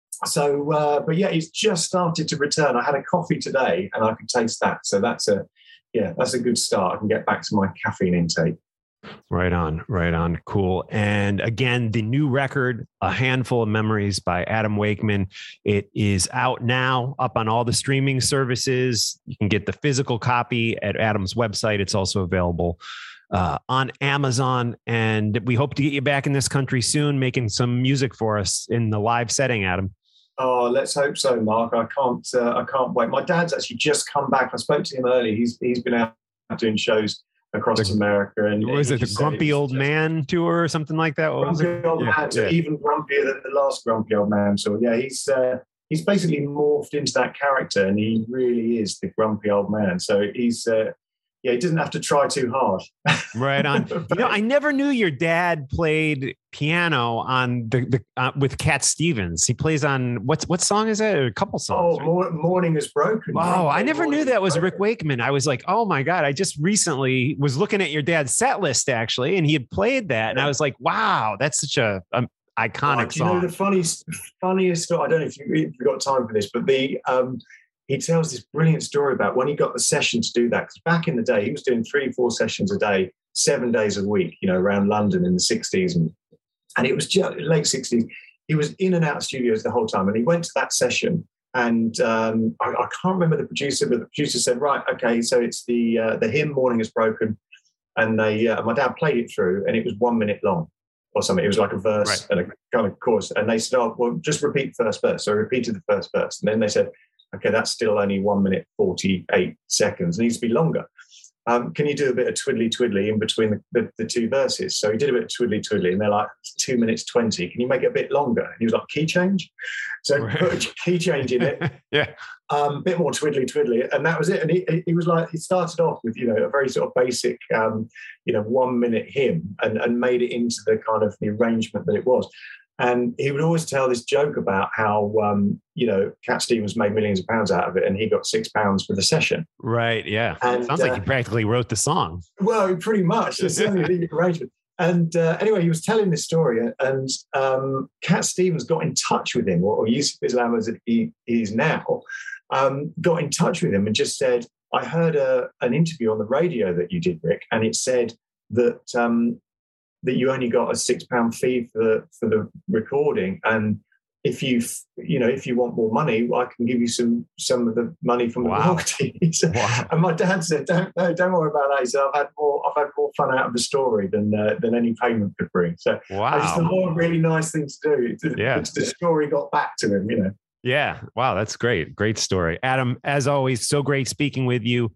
so, uh, but yeah, it's just started to return. I had a coffee today, and I could taste that. So that's a Yeah, that's a good start. I can get back to my caffeine intake. Right on, right on. Cool. And again, the new record, A Handful of Memories by Adam Wakeman. It is out now, up on all the streaming services. You can get the physical copy at Adam's website. It's also available uh, on Amazon. And we hope to get you back in this country soon, making some music for us in the live setting, Adam. Oh, let's hope so, Mark. I can't. Uh, I can't wait. My dad's actually just come back. I spoke to him earlier. He's he's been out doing shows across the, America. And was it the Grumpy Old Man tour or something like that? What grumpy was it? Old yeah, Man, so yeah. even grumpier than the last Grumpy Old Man. So yeah, he's uh, he's basically morphed into that character, and he really is the Grumpy Old Man. So he's. Uh, Yeah, he doesn't have to try too hard. Right on. You know, I never knew your dad played piano on the, the uh, with Cat Stevens. He plays on what's what song is that? A couple songs. Oh, right? Morning is Broken. Wow, I never knew that was Rick Wakeman. I was like, oh my God, I just recently was looking at your dad's set list actually, and he had played that, and I was like, wow, that's such a um, iconic oh, song. You know, the funniest, funniest story. I don't know if, you, if you've got time for this, but the. Um, He tells this brilliant story about when he got the session to do that. Because back in the day, he was doing three, four sessions a day, seven days a week, you know, around London in the sixties. And, and it was just late sixties. He was in and out of studios the whole time. And he went to that session. And um, I, I can't remember the producer, but the producer said, right, okay, so it's the uh, the hymn Morning is Broken. And they, uh, my dad played it through, and it was one minute long or something. It was like a verse right. and a kind of chorus. And they said, oh, well, just repeat the first verse. So I repeated the first verse. And then they said, okay, that's still only one minute, forty-eight seconds. It needs to be longer. Um, can you do a bit of twiddly twiddly in between the, the, the two verses? So he did a bit of twiddly twiddly, and they're like, two minutes twenty. Can you make it a bit longer? And he was like, key change. So right. put a key change in it. yeah. Um, a bit more twiddly twiddly. And that was it. And he, he was like, he started off with, you know, a very sort of basic, um, you know, one minute hymn and, and made it into the kind of the arrangement that it was. And he would always tell this joke about how, um, you know, Cat Stevens made millions of pounds out of it, and he got six pounds for the session. Right. Yeah. And, sounds uh, like he practically wrote the song. Well, pretty much. It's certainly the arrangement. And uh, anyway, he was telling this story, and um, Cat Stevens got in touch with him, or, or Yusuf Islam as he is now, um, got in touch with him and just said, I heard a, an interview on the radio that you did, Rick, and it said that um, that you only got a six pound fee for the, for the recording. And if you, you know, if you want more money, I can give you some, some of the money from the wow. royalties. Wow. And my dad said, don't, no, don't worry about that. He said, I've had more, I've had more fun out of the story than, uh, than any payment could bring. So wow. I just thought, what a really nice thing to do. The, yeah. the story got back to him, you know? Yeah. Wow. That's great. Great story. Adam, as always, so great speaking with you.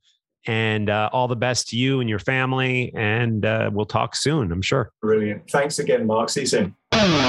And uh, all the best to you and your family. And uh, we'll talk soon, I'm sure. Brilliant. Thanks again, Mark. See you soon.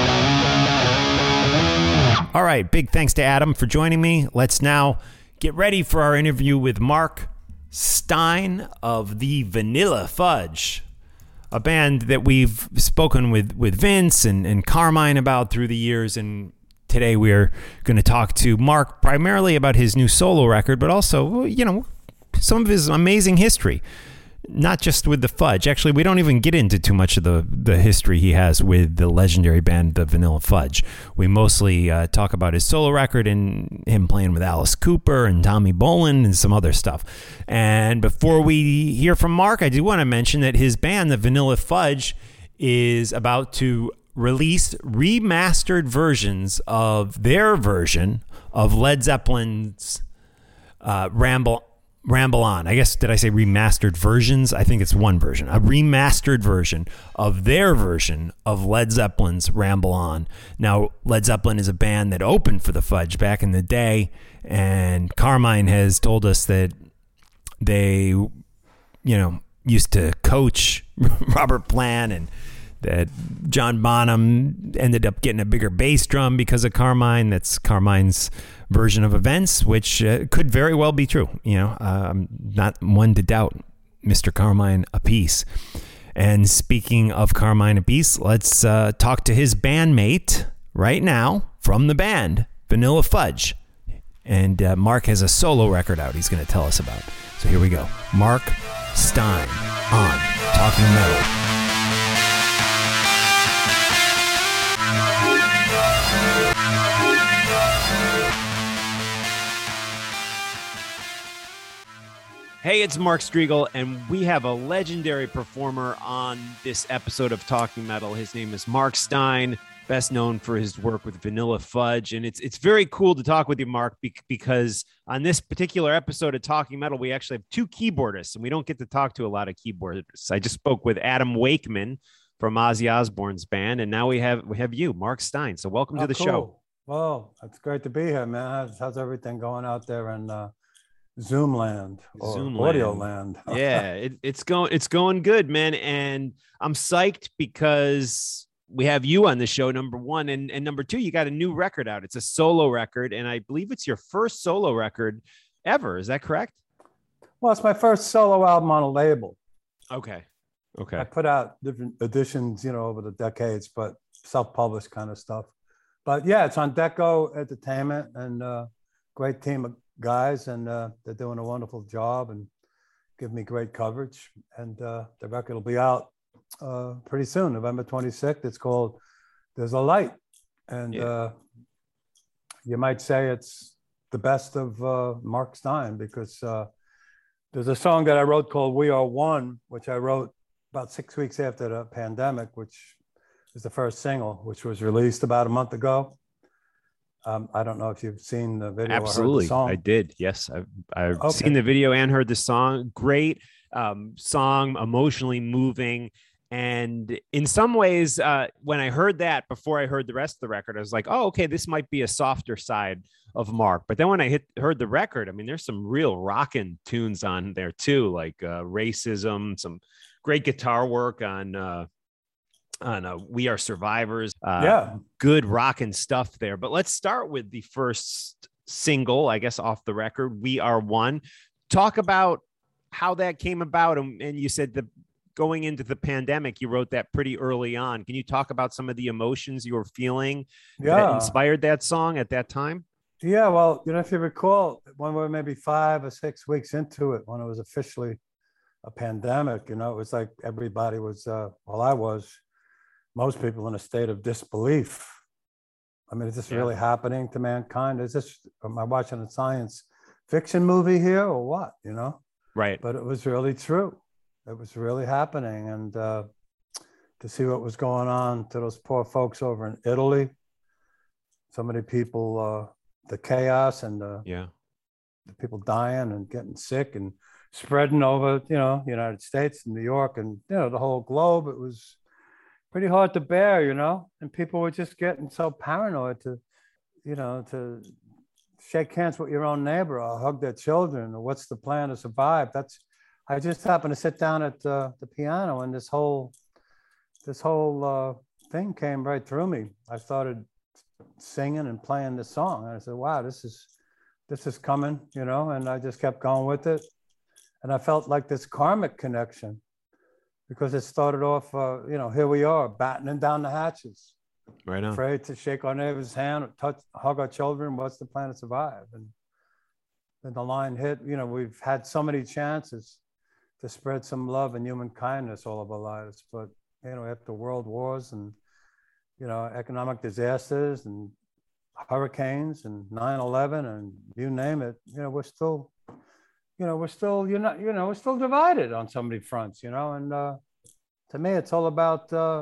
All right. Big thanks to Adam for joining me. Let's now get ready for our interview with Mark Stein of the Vanilla Fudge, a band that we've spoken with, with Vince and, and Carmine about through the years. And today we're going to talk to Mark primarily about his new solo record, but also, you know, some of his amazing history, not just with the Fudge. Actually, we don't even get into too much of the, the history he has with the legendary band, the Vanilla Fudge. We mostly uh, talk about his solo record and him playing with Alice Cooper and Tommy Bolin and some other stuff. And before we hear from Mark, I do want to mention that his band, the Vanilla Fudge, is about to release remastered versions of their version of Led Zeppelin's uh, Ramble Ramble On. I guess, did I say remastered versions? I think it's one version. A remastered version of their version of Led Zeppelin's Ramble On. Now, Led Zeppelin is a band that opened for the Fudge back in the day, and Carmine has told us that they, you know, used to coach Robert Plant, and that John Bonham ended up getting a bigger bass drum because of Carmine. That's Carmine's version of events, which uh, could very well be true. You know, uh, I'm not one to doubt Mister Carmine Appice. And speaking of Carmine Appice, let's uh, talk to his bandmate right now from the band, Vanilla Fudge. And uh, Mark has a solo record out he's going to tell us about. So here we go. Mark Stein on Talking Metal. Hey, it's Mark Strigl, and we have a legendary performer on this episode of Talking Metal. His name is Mark Stein, best known for his work with Vanilla Fudge. And it's it's very cool to talk with you, Mark, because on this particular episode of Talking Metal, we actually have two keyboardists, and we don't get to talk to a lot of keyboardists. I just spoke with Adam Wakeman from Ozzy Osbourne's band, and now we have we have you, Mark Stein. So welcome oh, to the cool. show. Well, it's great to be here, man. How's, how's everything going out there in uh, Zoom land or Zoom audio land. land? yeah, it, it's going it's going good, man. And I'm psyched because we have you on the show, number one. And, and number two, you got a new record out. It's a solo record, and I believe it's your first solo record ever. Is that correct? Well, it's my first solo album on a label. Okay. Okay. I put out different editions, you know, over the decades, but self-published kind of stuff. But yeah, it's on Deco Entertainment, and uh, great team of guys, and uh, they're doing a wonderful job and give me great coverage. And uh, the record will be out uh, pretty soon, November twenty-sixth. It's called There's a Light. And yeah. uh, you might say it's the best of uh, Mark Stein, because uh, there's a song that I wrote called We Are One, which I wrote about six weeks after the pandemic, which is the first single, which was released about a month ago. Um, I don't know if you've seen the video. Absolutely. Or heard the song. I did. Yes. I've, I've okay. seen the video and heard the song. Great um, song, emotionally moving. And in some ways, uh, when I heard that before I heard the rest of the record, I was like, oh, okay, this might be a softer side of Mark. But then when I hit heard the record, I mean, there's some real rockin' tunes on there too, like uh, Racism, some great guitar work on uh, on uh, We Are Survivors. Uh, yeah, good rockin' stuff there. But let's start with the first single, I guess, off the record, We Are One. Talk about how that came about. And, and you said the going into the pandemic, you wrote that pretty early on. Can you talk about some of the emotions you were feeling yeah. that inspired that song at that time? Yeah, well, you know, if you recall, when we were maybe five or six weeks into it, when it was officially a pandemic, you know, it was like everybody was, uh, well, I was, most people in a state of disbelief. I mean, is this yeah. really happening to mankind? Is this, am I watching a science fiction movie here or what, you know? Right. But it was really true. It was really happening. And uh, to see what was going on to those poor folks over in Italy, so many people, uh, the chaos and the, yeah. the people dying and getting sick and spreading over, you know, United States and New York and, you know, the whole globe. It was pretty hard to bear, you know, and people were just getting so paranoid to, you know, to shake hands with your own neighbor or hug their children or what's the plan to survive. That's I just happened to sit down at uh, the piano, and this whole this whole uh, thing came right through me. I started singing and playing this song, and I said, "Wow, this is this is coming," you know. And I just kept going with it, and I felt like this karmic connection, because it started off, uh, you know, here we are battening down the hatches, right on. Afraid to shake our neighbor's hand, or touch, hug our children. What's the plan to survive? And then the line hit. You know, we've had so many chances to spread some love and human kindness all of our lives, but you know, after world wars and you know, economic disasters and hurricanes and nine eleven and you name it, you know, we're still, you know, we're still, you're not, you know, we're still divided on so many fronts, you know, and uh, to me, it's all about, uh,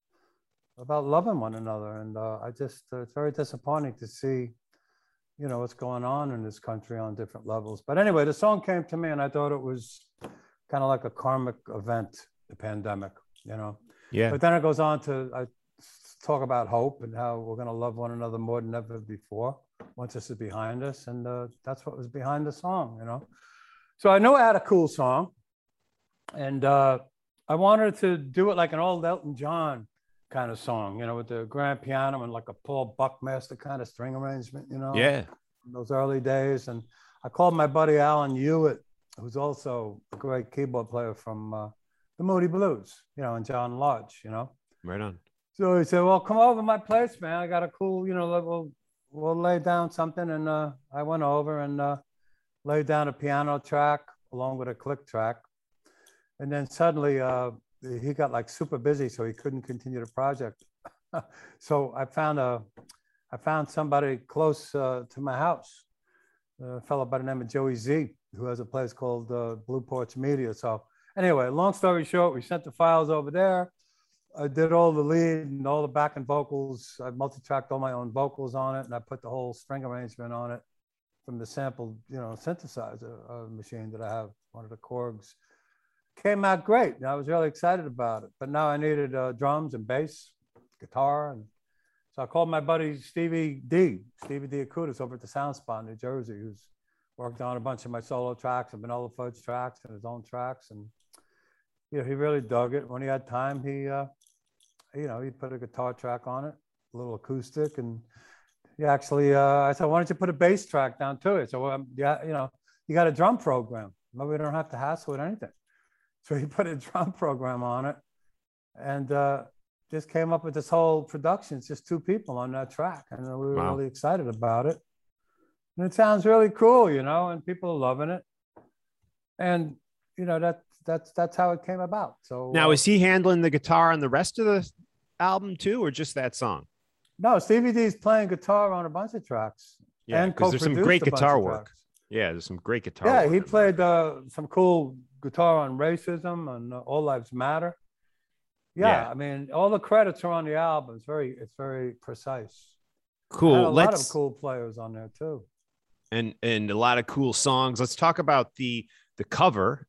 about loving one another. And uh, I just, uh, it's very disappointing to see, you know, what's going on in this country on different levels. But anyway, the song came to me and I thought it was kind of like a karmic event, the pandemic, you know. Yeah. But then it goes on to I talk about hope and how we're going to love one another more than ever before once this is behind us. And uh, that's what was behind the song, you know. So I knew I had a cool song, and uh, I wanted to do it like an old Elton John kind of song, you know, with the grand piano and like a Paul Buckmaster kind of string arrangement, you know. Yeah. In those early days. And I called my buddy Alan Hewitt, who's also a great keyboard player from uh, the Moody Blues, you know, and John Lodge, you know. Right on. So he said, well, come over to my place, man. I got a cool, you know, we'll, we'll lay down something. And uh, I went over and uh, laid down a piano track along with a click track. And then suddenly uh, he got like super busy, so he couldn't continue the project. So I found a, I found somebody close uh, to my house, a fellow by the name of Joey Z, who has a place called uh, Blue Porch Media. So anyway, long story short, we sent the files over there. I did all the lead and all the backing vocals. I multi-tracked all my own vocals on it, and I put the whole string arrangement on it from the sampled, you know, synthesizer uh, machine that I have, one of the Korgs. Came out great, and I was really excited about it. But now I needed uh, drums and bass, guitar, and so I called my buddy Stevie D, Stevie Diacutis over at the Sound Spot in New Jersey, who's worked on a bunch of my solo tracks and Vanilla Fudge tracks and his own tracks. And, you know, he really dug it. When he had time, he, uh, you know, he put a guitar track on it, a little acoustic. And he actually, uh, I said, why don't you put a bass track down to it? So, um, yeah, you know, you got a drum program. Maybe we don't have to hassle with anything. So he put a drum program on it and uh, just came up with this whole production. It's just two people on that track. And we were wow. really excited about it. And it sounds really cool, you know, and people are loving it. And, you know, that that's that's how it came about. So now, uh, is he handling the guitar on the rest of the album too, or just that song? No, Stevie D's playing guitar on a bunch of tracks. Yeah, because there's some great guitar work. Yeah, there's some great guitar yeah, work. Yeah, he played uh, some cool guitar on racism and uh, All Lives Matter. Yeah, yeah, I mean, all the credits are on the album. It's very, it's very precise. Cool. A Let's, lot of cool players on there too. And and a lot of cool songs. Let's talk about the the cover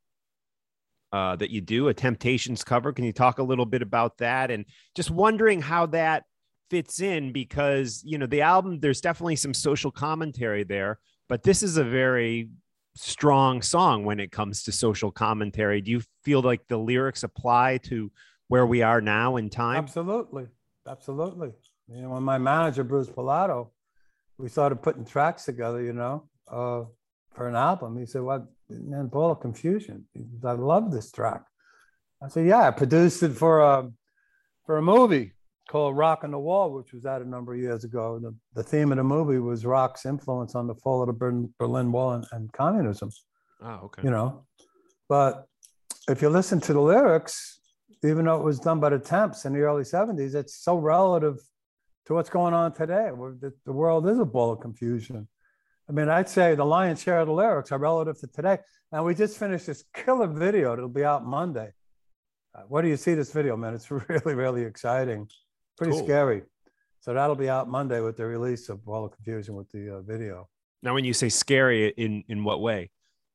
uh, that you do, a Temptations cover. Can you talk a little bit about that? And just wondering how that fits in, because, you know, the album, there's definitely some social commentary there, but this is a very strong song when it comes to social commentary. Do you feel like the lyrics apply to where we are now in time? Absolutely. Absolutely. You know, when my manager, Bruce Pilato, we started putting tracks together, you know, uh, for an album. He said, what, man, Ball of Confusion. I love this track. I said, yeah, I produced it for a, for a movie called Rock on the Wall, which was out a number of years ago. The, the theme of the movie was rock's influence on the fall of the Berlin, Berlin Wall and, and communism. Oh, okay. You know, but if you listen to the lyrics, even though it was done by the Temps in the early seventies, it's so relative to what's going on today. Where the, the world is a ball of confusion. I mean, I'd say the lion's share of the lyrics are relative to today. And we just finished this killer video that'll be out Monday. Uh, what do you see this video, man? It's really, really exciting. Pretty cool. Scary. So that'll be out Monday with the release of Ball of Confusion with the uh, video. Now, when you say scary, in, in what way?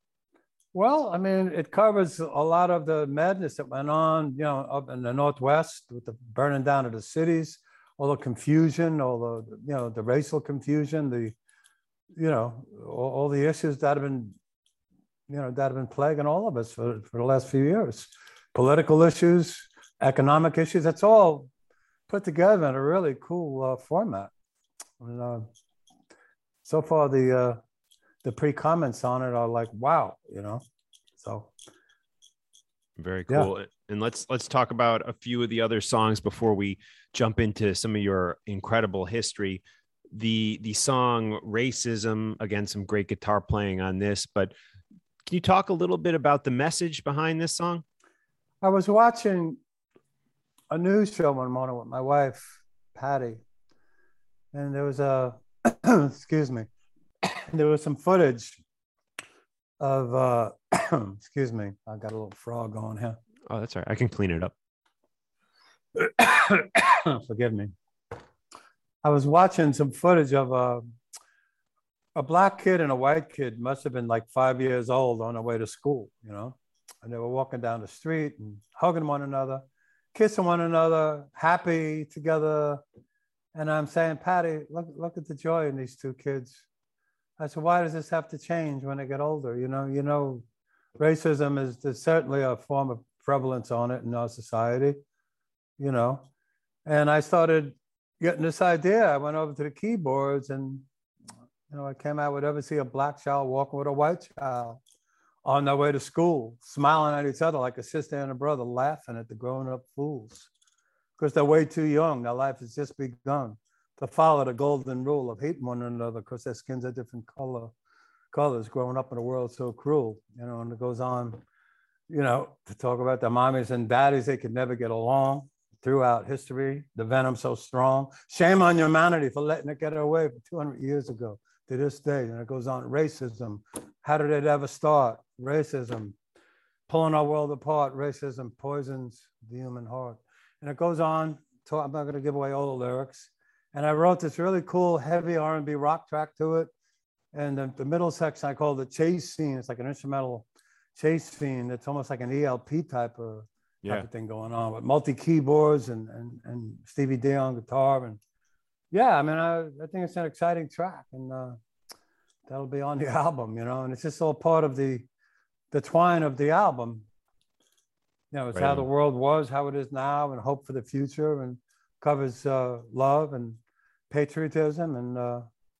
Well, I mean, it covers a lot of the madness that went on, you know, up in the Northwest with the burning down of the cities, all the confusion, all the, you know, the racial confusion, the, you know, all, all the issues that have been, you know, that have been plaguing all of us for, for the last few years. Political issues, economic issues, that's all put together in a really cool uh, format. And, uh, so far, the uh, the pre-comments on it are like, wow, you know, so. Very cool. Yeah. And let's let's talk about a few of the other songs before we jump into some of your incredible history. The the song Racism, again, some great guitar playing on this, but can you talk a little bit about the message behind this song? I was watching a news show one morning with my wife, Patty, and there was a, excuse me, there was some footage of, uh, excuse me, I got a little frog on here. Oh, that's all right. I can clean it up. Forgive me. I was watching some footage of a, a black kid and a white kid, must have been like five years old, on their way to school, you know, and they were walking down the street and hugging one another, kissing one another, happy together. And I'm saying, Patty, look, look at the joy in these two kids. I said, why does this have to change when they get older? You know, you know, racism is, there's certainly a form of prevalence on it in our society, you know. And I started getting this idea. I went over to the keyboards and, you know, I came out with, ever see a black child walking with a white child on their way to school, smiling at each other like a sister and a brother, laughing at the grown-up fools because they're way too young. Their life has just begun to follow the golden rule of hating one another because their skins are different color, colors, growing up in a world so cruel, you know. And it goes on, you know, to talk about their mommies and daddies, they could never get along throughout history. The venom so strong. Shame on humanity for letting it get away for two hundred years ago to this day. And it goes on, racism. How did it ever start? Racism, pulling our world apart. Racism poisons the human heart. And it goes on. To, I'm not going to give away all the lyrics. And I wrote this really cool, heavy R and B rock track to it. And the, the middle section, I called it Chase Scene. It's like an instrumental chase scene. It's almost like an E L P type of, Yeah. type of thing going on with multi keyboards and, and, and Stevie D on guitar. And yeah, I mean, I, I think it's an exciting track, and uh, that'll be on the album, you know, and it's just all part of the, the twine of the album. You know, it's Right how on. the world was, how it is now, and hope for the future, and covers uh, love and patriotism and, uh,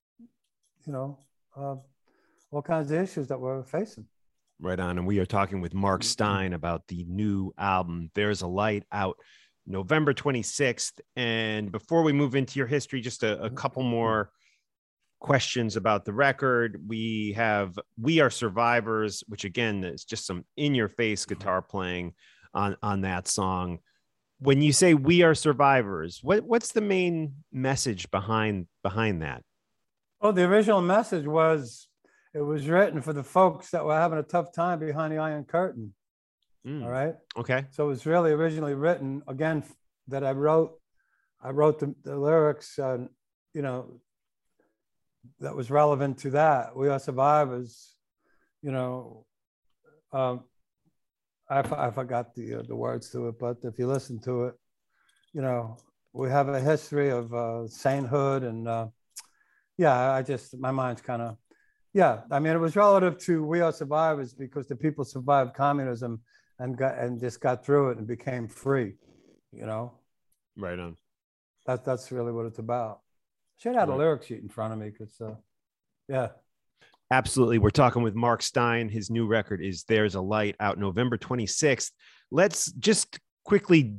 you know, uh, all kinds of issues that we're facing. Right on. And we are talking with Mark Stein about the new album, There's a Light, out November twenty-sixth. And before we move into your history, just a, a couple more questions about the record. We have We Are Survivors, which again is just some in-your-face guitar playing on, on that song. When you say We Are Survivors, what, what's the main message behind behind that? Well, the original message was, it was written for the folks that were having a tough time behind the Iron Curtain. Mm. All right. Okay. So it was really originally written, again, that I wrote, I wrote the, the lyrics, uh, you know, that was relevant to that. We Are Survivors, you know, um, I, I forgot the, uh, the words to it, but if you listen to it, you know, we have a history of uh, sainthood and uh, yeah, I just, my mind's kind of, yeah. I mean, it was relative to We Are Survivors because the people survived communism and got, and just got through it and became free, you know? Right on. That, that's really what it's about. Should have had a lyric sheet in front of me because, uh, yeah. Absolutely. We're talking with Mark Stein. His new record is There's a Light, out November twenty-sixth. Let's just quickly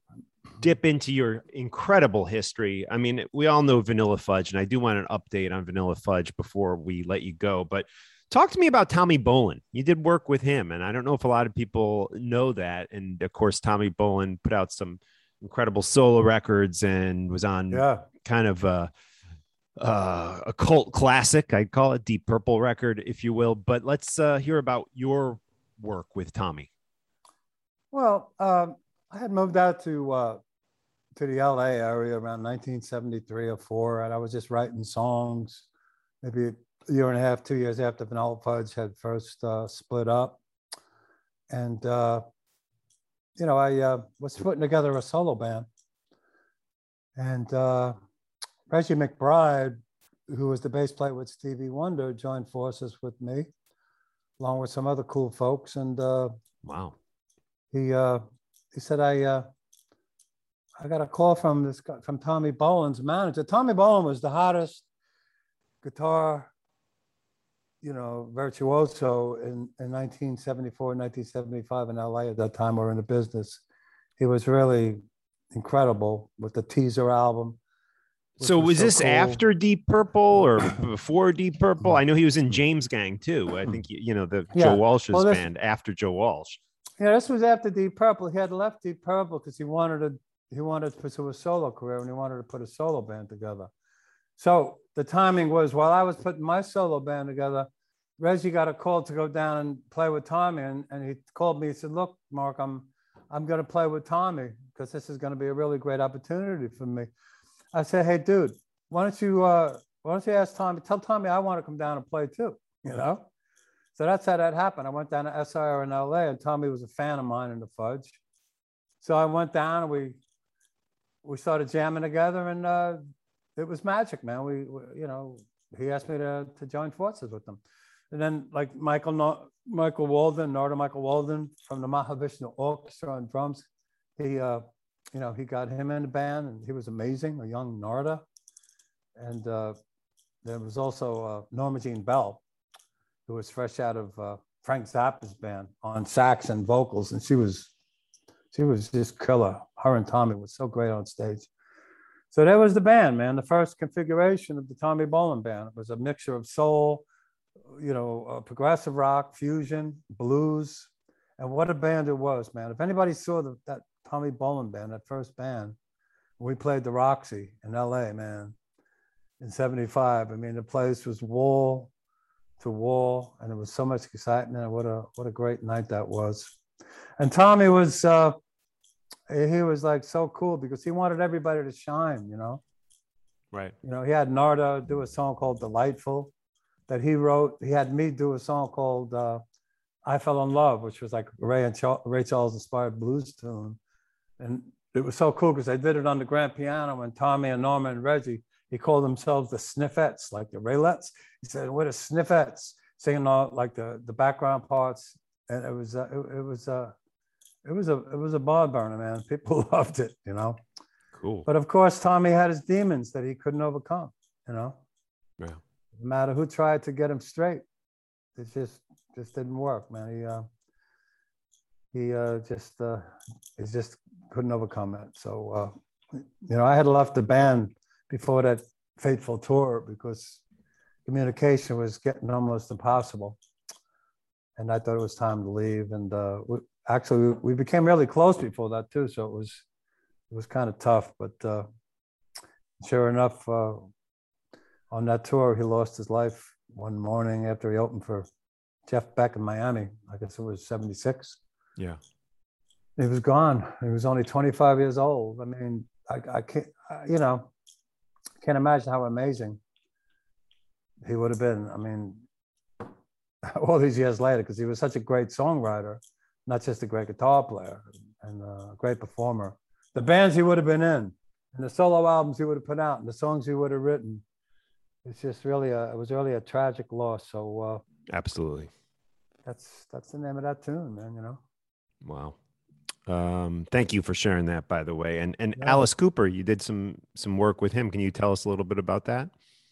dip into your incredible history. I mean, we all know Vanilla Fudge, and I do want an update on Vanilla Fudge before we let you go. But talk to me about Tommy Bolin. You did work with him, and I don't know if a lot of people know that. And of course, Tommy Bolin put out some incredible solo records and was on Yeah. kind of a, uh, a cult classic. I'd call it Deep Purple record, if you will. But let's uh, hear about your work with Tommy. Well, um, I had moved out to uh, to the L A area around nineteen seventy-three or four, and I was just writing songs, maybe a year and a half, two years after Vanilla Fudge had first uh, split up. And, uh, you know, I uh, was putting together a solo band. And uh, Reggie McBride, who was the bass player with Stevie Wonder, joined forces with me. along with some other cool folks. And uh, Wow. he uh, he said, I uh, I got a call from this guy, from Tommy Bolin's manager. Tommy Bolin was the hottest guitar, you know, virtuoso in, in nineteen seventy-four, nineteen seventy-five in L A at that time, or in the business. He was really incredible with the Teaser album. So was so this cool. after Deep Purple or before Deep Purple? I know he was in James Gang too. I think, you you know, the Yeah. Joe Walsh's Well, this- band after Joe Walsh. Yeah, this was after Deep Purple. He had left Deep Purple because he wanted to he wanted to pursue a solo career, and he wanted to put a solo band together. So the timing was, while I was putting my solo band together, Reggie got a call to go down and play with Tommy, and, and he called me. He said, "Look, Mark, I'm I'm going to play with Tommy because this is going to be a really great opportunity for me." I said, "Hey, dude, why don't you uh, why don't you ask Tommy? Tell Tommy I want to come down and play too." You know. So that's how that happened. I went down to S I R in L A, and Tommy was a fan of mine in the Fudge. So I went down, and we we started jamming together, and uh, it was magic, man. We, we, you know, he asked me to to join forces with them, and then like Michael no- Michael Walden, Narda Michael Walden from the Mahavishnu Orchestra on drums. He, uh, you know, he got him in the band, and he was amazing, a young Narda. And uh, there was also uh, Norma Jean Bell, who was fresh out of uh, Frank Zappa's band on sax and vocals, and she was she was just killer. Her and Tommy was so great on stage. So that was the band, man. The first configuration of the Tommy Bolin band. It was a mixture of soul, you know, uh, progressive rock, fusion, blues, and what a band it was, man. If anybody saw the, that Tommy Bolin band, that first band, we played the Roxy in L A, man, in seventy-five. I mean, the place was wall to wall, and it was so much excitement. What a what a great night that was. And Tommy was uh, he was like so cool because he wanted everybody to shine, you know. Right. You know, he had Narda do a song called "Delightful" that he wrote. He had me do a song called uh, "I Fell in Love," which was like Ray and Char- Ray Charles inspired blues tune, and it was so cool because I did it on the grand piano. And Tommy and Norma and Reggie, he called themselves the Sniffettes, like the Raylettes. He said, "We're the Sniffettes," singing all like the, the background parts, and it was uh, it, it was uh, it was a it was a bar burner, man. People loved it, you know. Cool. But of course, Tommy had his demons that he couldn't overcome, you know. Yeah. No matter who tried to get him straight, it just just didn't work, man. He uh, he uh, just uh, he just couldn't overcome it. So uh, you know, I had left the band before that fateful tour because communication was getting almost impossible, and I thought it was time to leave. And uh, we, actually, we became really close before that too. So it was it was kind of tough, but uh, sure enough, uh, on that tour, he lost his life one morning after he opened for Jeff Beck in Miami. I guess it was seventy-six. Yeah. He was gone. He was only twenty-five years old. I mean, I, I can't, I, you know, can't imagine how amazing he would have been. I mean, all these years later, because he was such a great songwriter, not just a great guitar player and a great performer. The bands he would have been in, and the solo albums he would have put out, and the songs he would have written. It's just really a, it was really a tragic loss. So uh, Absolutely. that's that's the name of that tune, man. You know. Wow. Um, thank you for sharing that, by the way. And and Yeah. Alice Cooper, you did some some work with him. Can you tell us a little bit about that?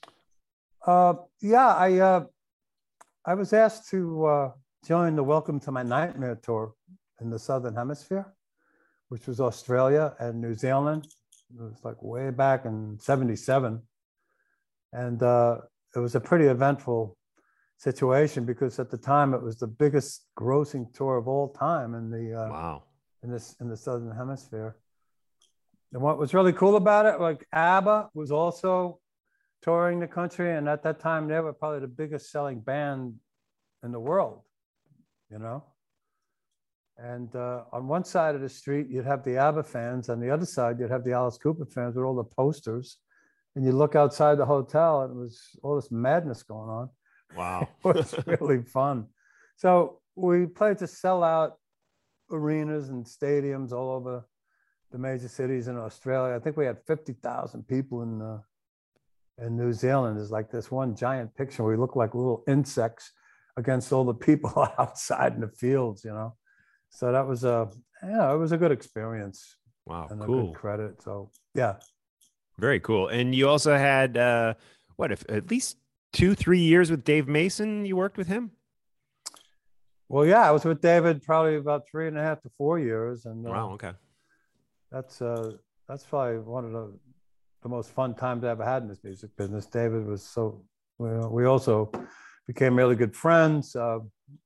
Uh, yeah, I uh, I was asked to uh, join the Welcome to My Nightmare tour in the Southern Hemisphere, which was Australia and New Zealand. It was like way back in seventy-seven. And uh, it was a pretty eventful situation because at the time it was the biggest grossing tour of all time in the uh, Wow. in this in the Southern Hemisphere. And what was really cool about it, like ABBA was also touring the country, and at that time they were probably the biggest selling band in the world, you know. And uh, on one side of the street you'd have the ABBA fans, on the other side you'd have the Alice Cooper fans with all the posters. And you look outside the hotel, and it was all this madness going on. Wow. It was really fun. So we played to sell out arenas and stadiums all over the major cities in Australia. I think we had fifty thousand people in uh, in New Zealand. There's like this one giant picture where we look like little insects against all the people outside in the fields, you know. So that was a, yeah, it was a good experience. Wow, and cool. a good credit. So yeah, very cool. And you also had uh, what, if at least two, three years with Dave Mason. You worked with him. Well, yeah, I was with David probably about three and a half to four years, and uh, wow, okay, that's uh, that's probably one of the the most fun times I ever had in this music business. David was so. We, we also became really good friends. Uh,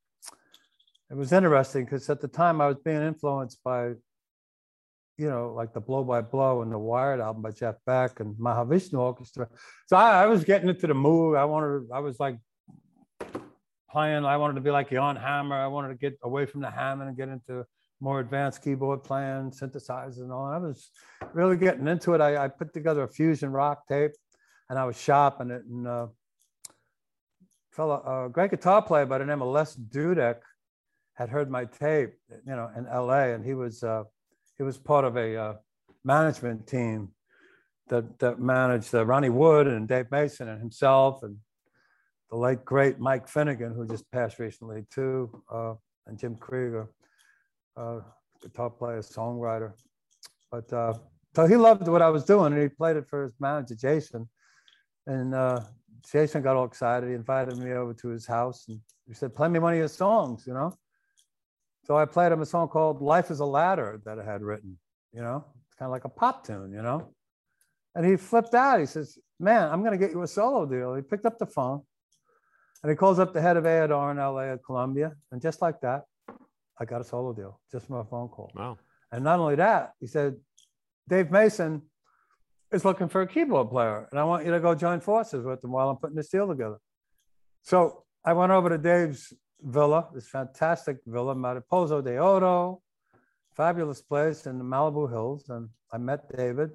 it was interesting because at the time I was being influenced by, you know, like the Blow by Blow and the Wired album by Jeff Beck and Mahavishnu Orchestra. So I, I was getting into the mood. I wanted. I was like. Playing, I wanted to be like Jan Hammer. I wanted to get away from the Hammond and get into more advanced keyboard playing, synthesizers and all. I was really getting into it. I, I put together a fusion rock tape, and I was shopping it. And uh, fellow, a great guitar player by the name of Les Dudek had heard my tape, you know, in L A, and he was uh, he was part of a uh, management team that that managed uh, Ronnie Wood and Dave Mason and himself and the late, great Mike Finnegan, who just passed recently too, uh, and Jim Krieger, uh, guitar player, songwriter. But uh, so he loved what I was doing, and he played it for his manager, Jason. And uh, Jason got all excited. He invited me over to his house, and he said, play me one of your songs, you know? So I played him a song called Life is a Ladder that I had written, you know? It's kind of like a pop tune, you know? And he flipped out. He says, man, I'm going to get you a solo deal. He picked up the phone. And he calls up the head of A and R in L A at Columbia. And just like that, I got a solo deal just from a phone call. Wow. And not only that, he said, Dave Mason is looking for a keyboard player. And I want you to go join forces with him while I'm putting this deal together. So I went over to Dave's villa, this fantastic villa, Mariposa de Oro, fabulous place in the Malibu Hills. And I met David.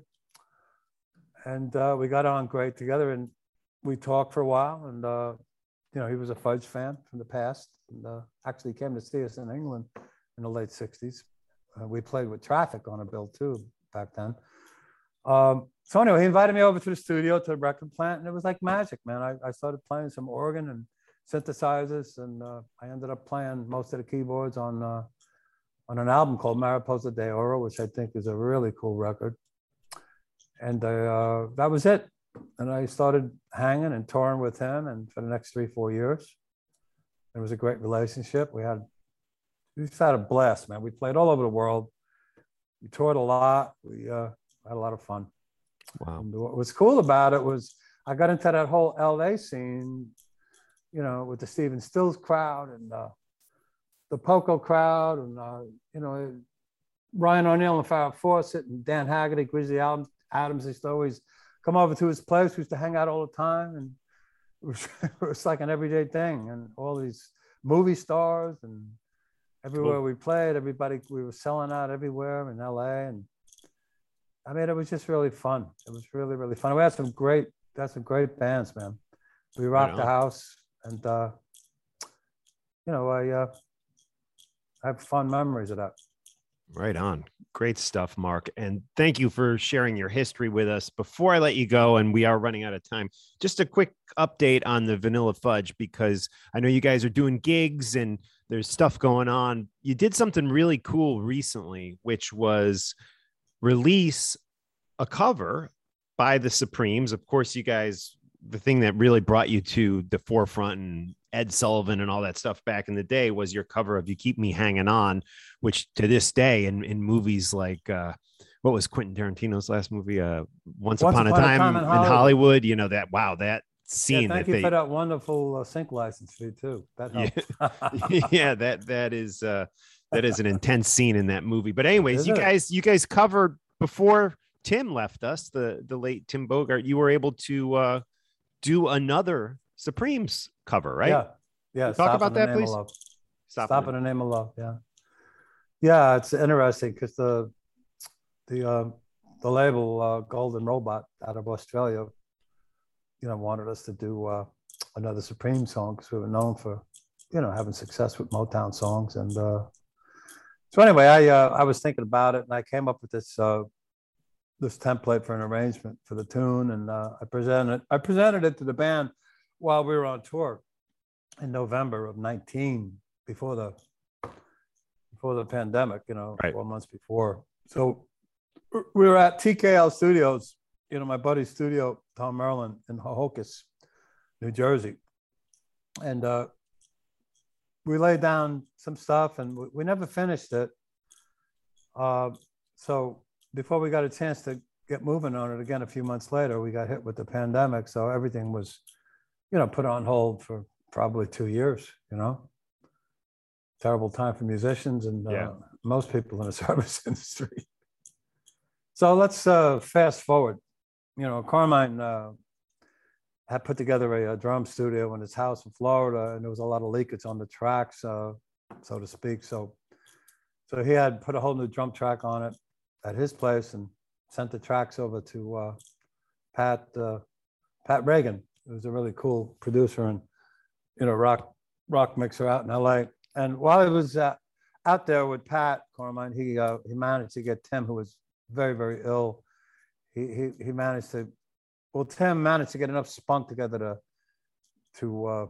And uh, we got on great together. And we talked for a while. And, uh, you know, he was a Fudge fan from the past, and uh, actually came to see us in England in the late sixties. Uh, we played with Traffic on a bill too back then. Um, so anyway, he invited me over to the studio, to the record plant, and it was like magic, man. I, I started playing some organ and synthesizers, and uh, I ended up playing most of the keyboards on uh, on an album called Mariposa de Oro, which I think is a really cool record. And uh, that was it. And I started hanging and touring with him, and for the next three, four years, it was a great relationship. We had, we just had a blast, man. We played all over the world. We toured a lot. We uh, had a lot of fun. Wow. And what was cool about it was I got into that whole L A scene, you know, with the Stephen Stills crowd and uh, the Poco crowd, and uh, you know, Ryan O'Neal and Farrah Fawcett and Dan Haggerty, Grizzly Adams. Adams used to always come over to his place. We used to hang out all the time, and it was, it was like an everyday thing. And all these movie stars, and everywhere cool. we played, everybody, we were selling out everywhere in L A. And I mean, it was just really fun. It was really, really fun. We had some great, had some great bands, man. We rocked the house, and uh, you know, I, uh, I have fond memories of that. Right on. Great stuff, Mark. And thank you for sharing your history with us. Before I let you go, and we are running out of time, just a quick update on the Vanilla Fudge, because I know you guys are doing gigs and there's stuff going on. You did something really cool recently, which was release a cover by the Supremes. Of course, you guys, the thing that really brought you to the forefront and Ed Sullivan and all that stuff back in the day was your cover of You Keep Me Hanging On, which to this day in, in movies like, uh, what was Quentin Tarantino's last movie? Uh, Once, Once Upon, Upon a Time, time in, Hollywood. in Hollywood, you know, that, wow, that scene. Yeah, thank that you they, for that wonderful uh, sync license fee too. That helps. Yeah, yeah that, that is, uh, that is an intense scene in that movie. But anyways, is you it? guys, you guys covered before Tim left us, the, the late Tim Bogart, you were able to uh, do another Supremes cover, right? Yeah, yeah. Talk Stop about that, please. Stop, Stop in the Name of Love. Yeah, yeah. It's interesting because the the uh, the label uh, Golden Robot out of Australia, you know, wanted us to do uh, another Supreme song because we were known for, you know, having success with Motown songs. And uh, so anyway, I uh, I was thinking about it, and I came up with this uh, this template for an arrangement for the tune, and uh, I presented I presented it to the band while we were on tour. in November of nineteen, before the before the pandemic, you know, right. four months before. So we were at T K L Studios, you know, my buddy's studio, Tom Merlin, in Hohokus, New Jersey. And uh, we laid down some stuff, and we, we never finished it. Uh, so before we got a chance to get moving on it again a few months later, we got hit with the pandemic. So everything was, you know, put on hold for probably two years, you know. Terrible time for musicians and uh, yeah. most people in the service industry. So let's uh, fast forward. You know, Carmine uh, had put together a, a drum studio in his house in Florida, and there was a lot of leakage on the tracks, uh, so to speak. So, so he had put a whole new drum track on it at his place and sent the tracks over to uh, Pat uh, Pat Reagan, who's a really cool producer and, you know, rock rock mixer out in L A. And while he was uh, out there with Pat Carmine, he uh, he managed to get Tim, who was very, very ill. He he he managed to, well, Tim managed to get enough spunk together to to uh,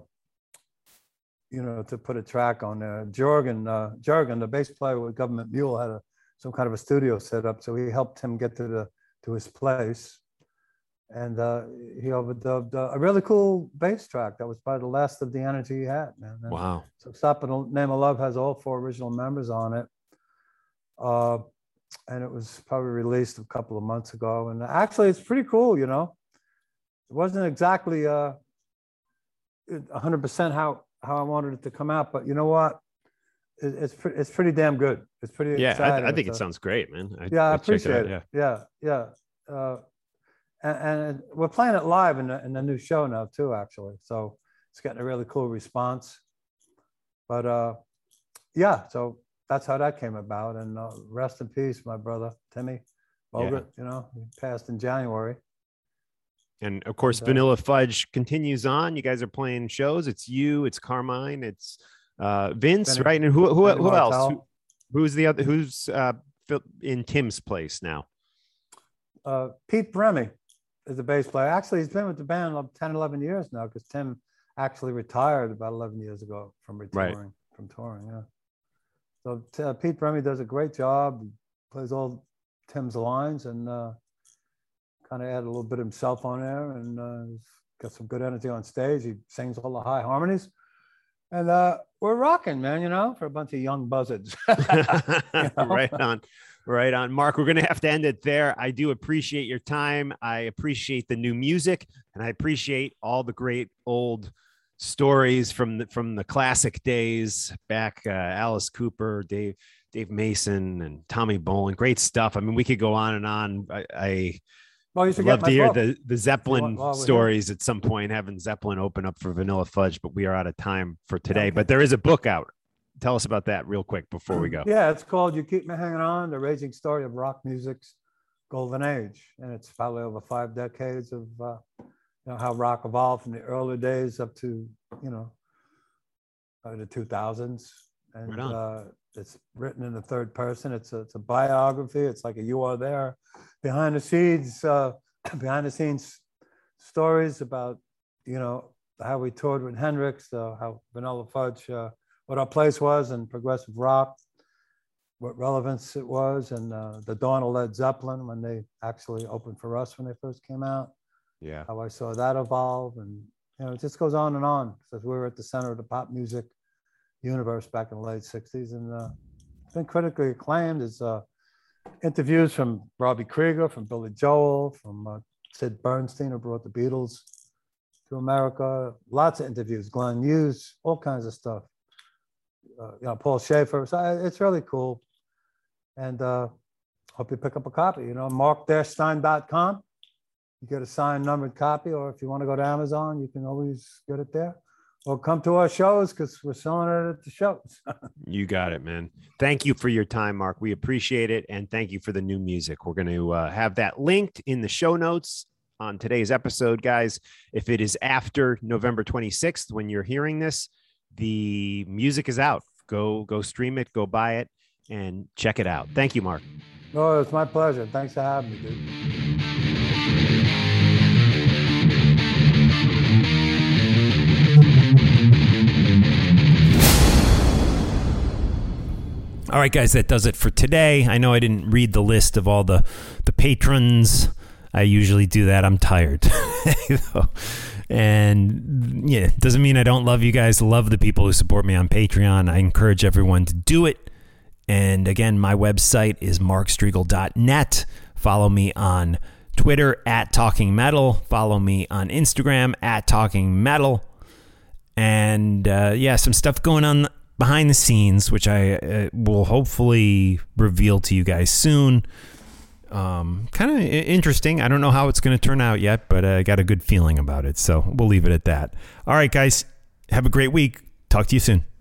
you know, to put a track on there. Jorgen, uh, Jorgen, the bass player with Government Mule, had a some kind of a studio set up, so he helped him get to the to his place. And uh, he overdubbed uh, a really cool bass track that was probably the last of the energy he had, man. And wow. So Stop in the Name of Love has all four original members on it. Uh, and it was probably released a couple of months ago. And actually, it's pretty cool, you know. It wasn't exactly uh, one hundred percent how, how I wanted it to come out, but you know what? It, it's, pre- it's pretty damn good. It's pretty yeah, exciting. I, I think it's it a, sounds great, man. I, yeah, I I appreciate it, it. it. Yeah, yeah. yeah. Uh, And, and we're playing it live in the, in the new show now too, actually. So it's getting a really cool response. But uh, yeah, so that's how that came about. And uh, rest in peace, my brother, Timmy Bogert, yeah. You know, he passed in January. And of course, and, uh, Vanilla Fudge continues on. You guys are playing shows. It's you, it's Carmine, it's uh, Vince, Benny, right? And who who, who else? Who, who's the other, who's uh, in Tim's place now? Uh, Pete Bremy is a bass player. Actually, he's been with the band like ten, eleven years now, because Tim actually retired about eleven years ago from touring. Right. From touring, yeah. So uh, Pete Bremy does a great job. He plays all Tim's lines and uh, kind of add a little bit of himself on there, and uh, he's got some good energy on stage. He sings all the high harmonies. And uh, we're rocking, man, you know, for a bunch of young buzzards. You know? Right on. Right on. Mark, we're going to have to end it there. I do appreciate your time. I appreciate the new music, and I appreciate all the great old stories from the, from the classic days back. Uh, Alice Cooper, Dave, Dave Mason, and Tommy Bolin. Great stuff. I mean, we could go on and on. I, I well, you should love to hear book. the, the Zeppelin well, stories at some point, having Zeppelin open up for Vanilla Fudge, but we are out of time for today. Okay. But there is a book out. Tell us about that real quick before we go. Yeah, it's called You Keep Me Hanging On, The Raging Story of Rock Music's Golden Age. And it's probably over five decades of uh, you know, how rock evolved from the early days up to, you know, uh, the two thousands. And right uh, it's written in the third person. It's a, it's a biography. It's like a You Are There. Behind the scenes, uh, behind the scenes stories about, you know, how we toured with Hendrix, uh, how Vanilla Fudge, uh, what our place was in progressive rock, what relevance it was, and uh, the dawn of Led Zeppelin when they actually opened for us when they first came out. Yeah. How I saw that evolve, and you know, it just goes on and on. Because we were at the center of the pop music universe back in the late sixties, and uh, it's been critically acclaimed. There's uh, interviews from Robbie Krieger, from Billy Joel, from uh, Sid Bernstein, who brought the Beatles to America. Lots of interviews, Glenn Hughes, all kinds of stuff. Uh, you know, Paul Schaefer. So it's really cool. And uh, hope you pick up a copy. You know, mark dash stein dot com. You get a signed numbered copy, or if you want to go to Amazon, you can always get it there. Or come to our shows, because we're selling it at the shows. You got it, man. Thank you for your time, Mark. We appreciate it. And thank you for the new music. We're going to uh, have that linked in the show notes on today's episode, guys. If it is after November twenty-sixth, when you're hearing this, the music is out. Go, go stream it, go buy it, and check it out. Thank you, Mark. No, it's my pleasure. Thanks for having me, dude. All right, guys, that does it for today. I know I didn't read the list of all the, the patrons. I usually do that. I'm tired. And yeah, doesn't mean I don't love you guys. Love the people who support me on Patreon. I encourage everyone to do it. And again, my website is mark striegel dot net. Follow me on Twitter at Talking Metal. Follow me on Instagram at Talking Metal. And uh, yeah, some stuff going on behind the scenes, which I uh, will hopefully reveal to you guys soon. Um, kind of interesting. I don't know how it's going to turn out yet, but I got a good feeling about it. So we'll leave it at that. All right, guys, have a great week. Talk to you soon.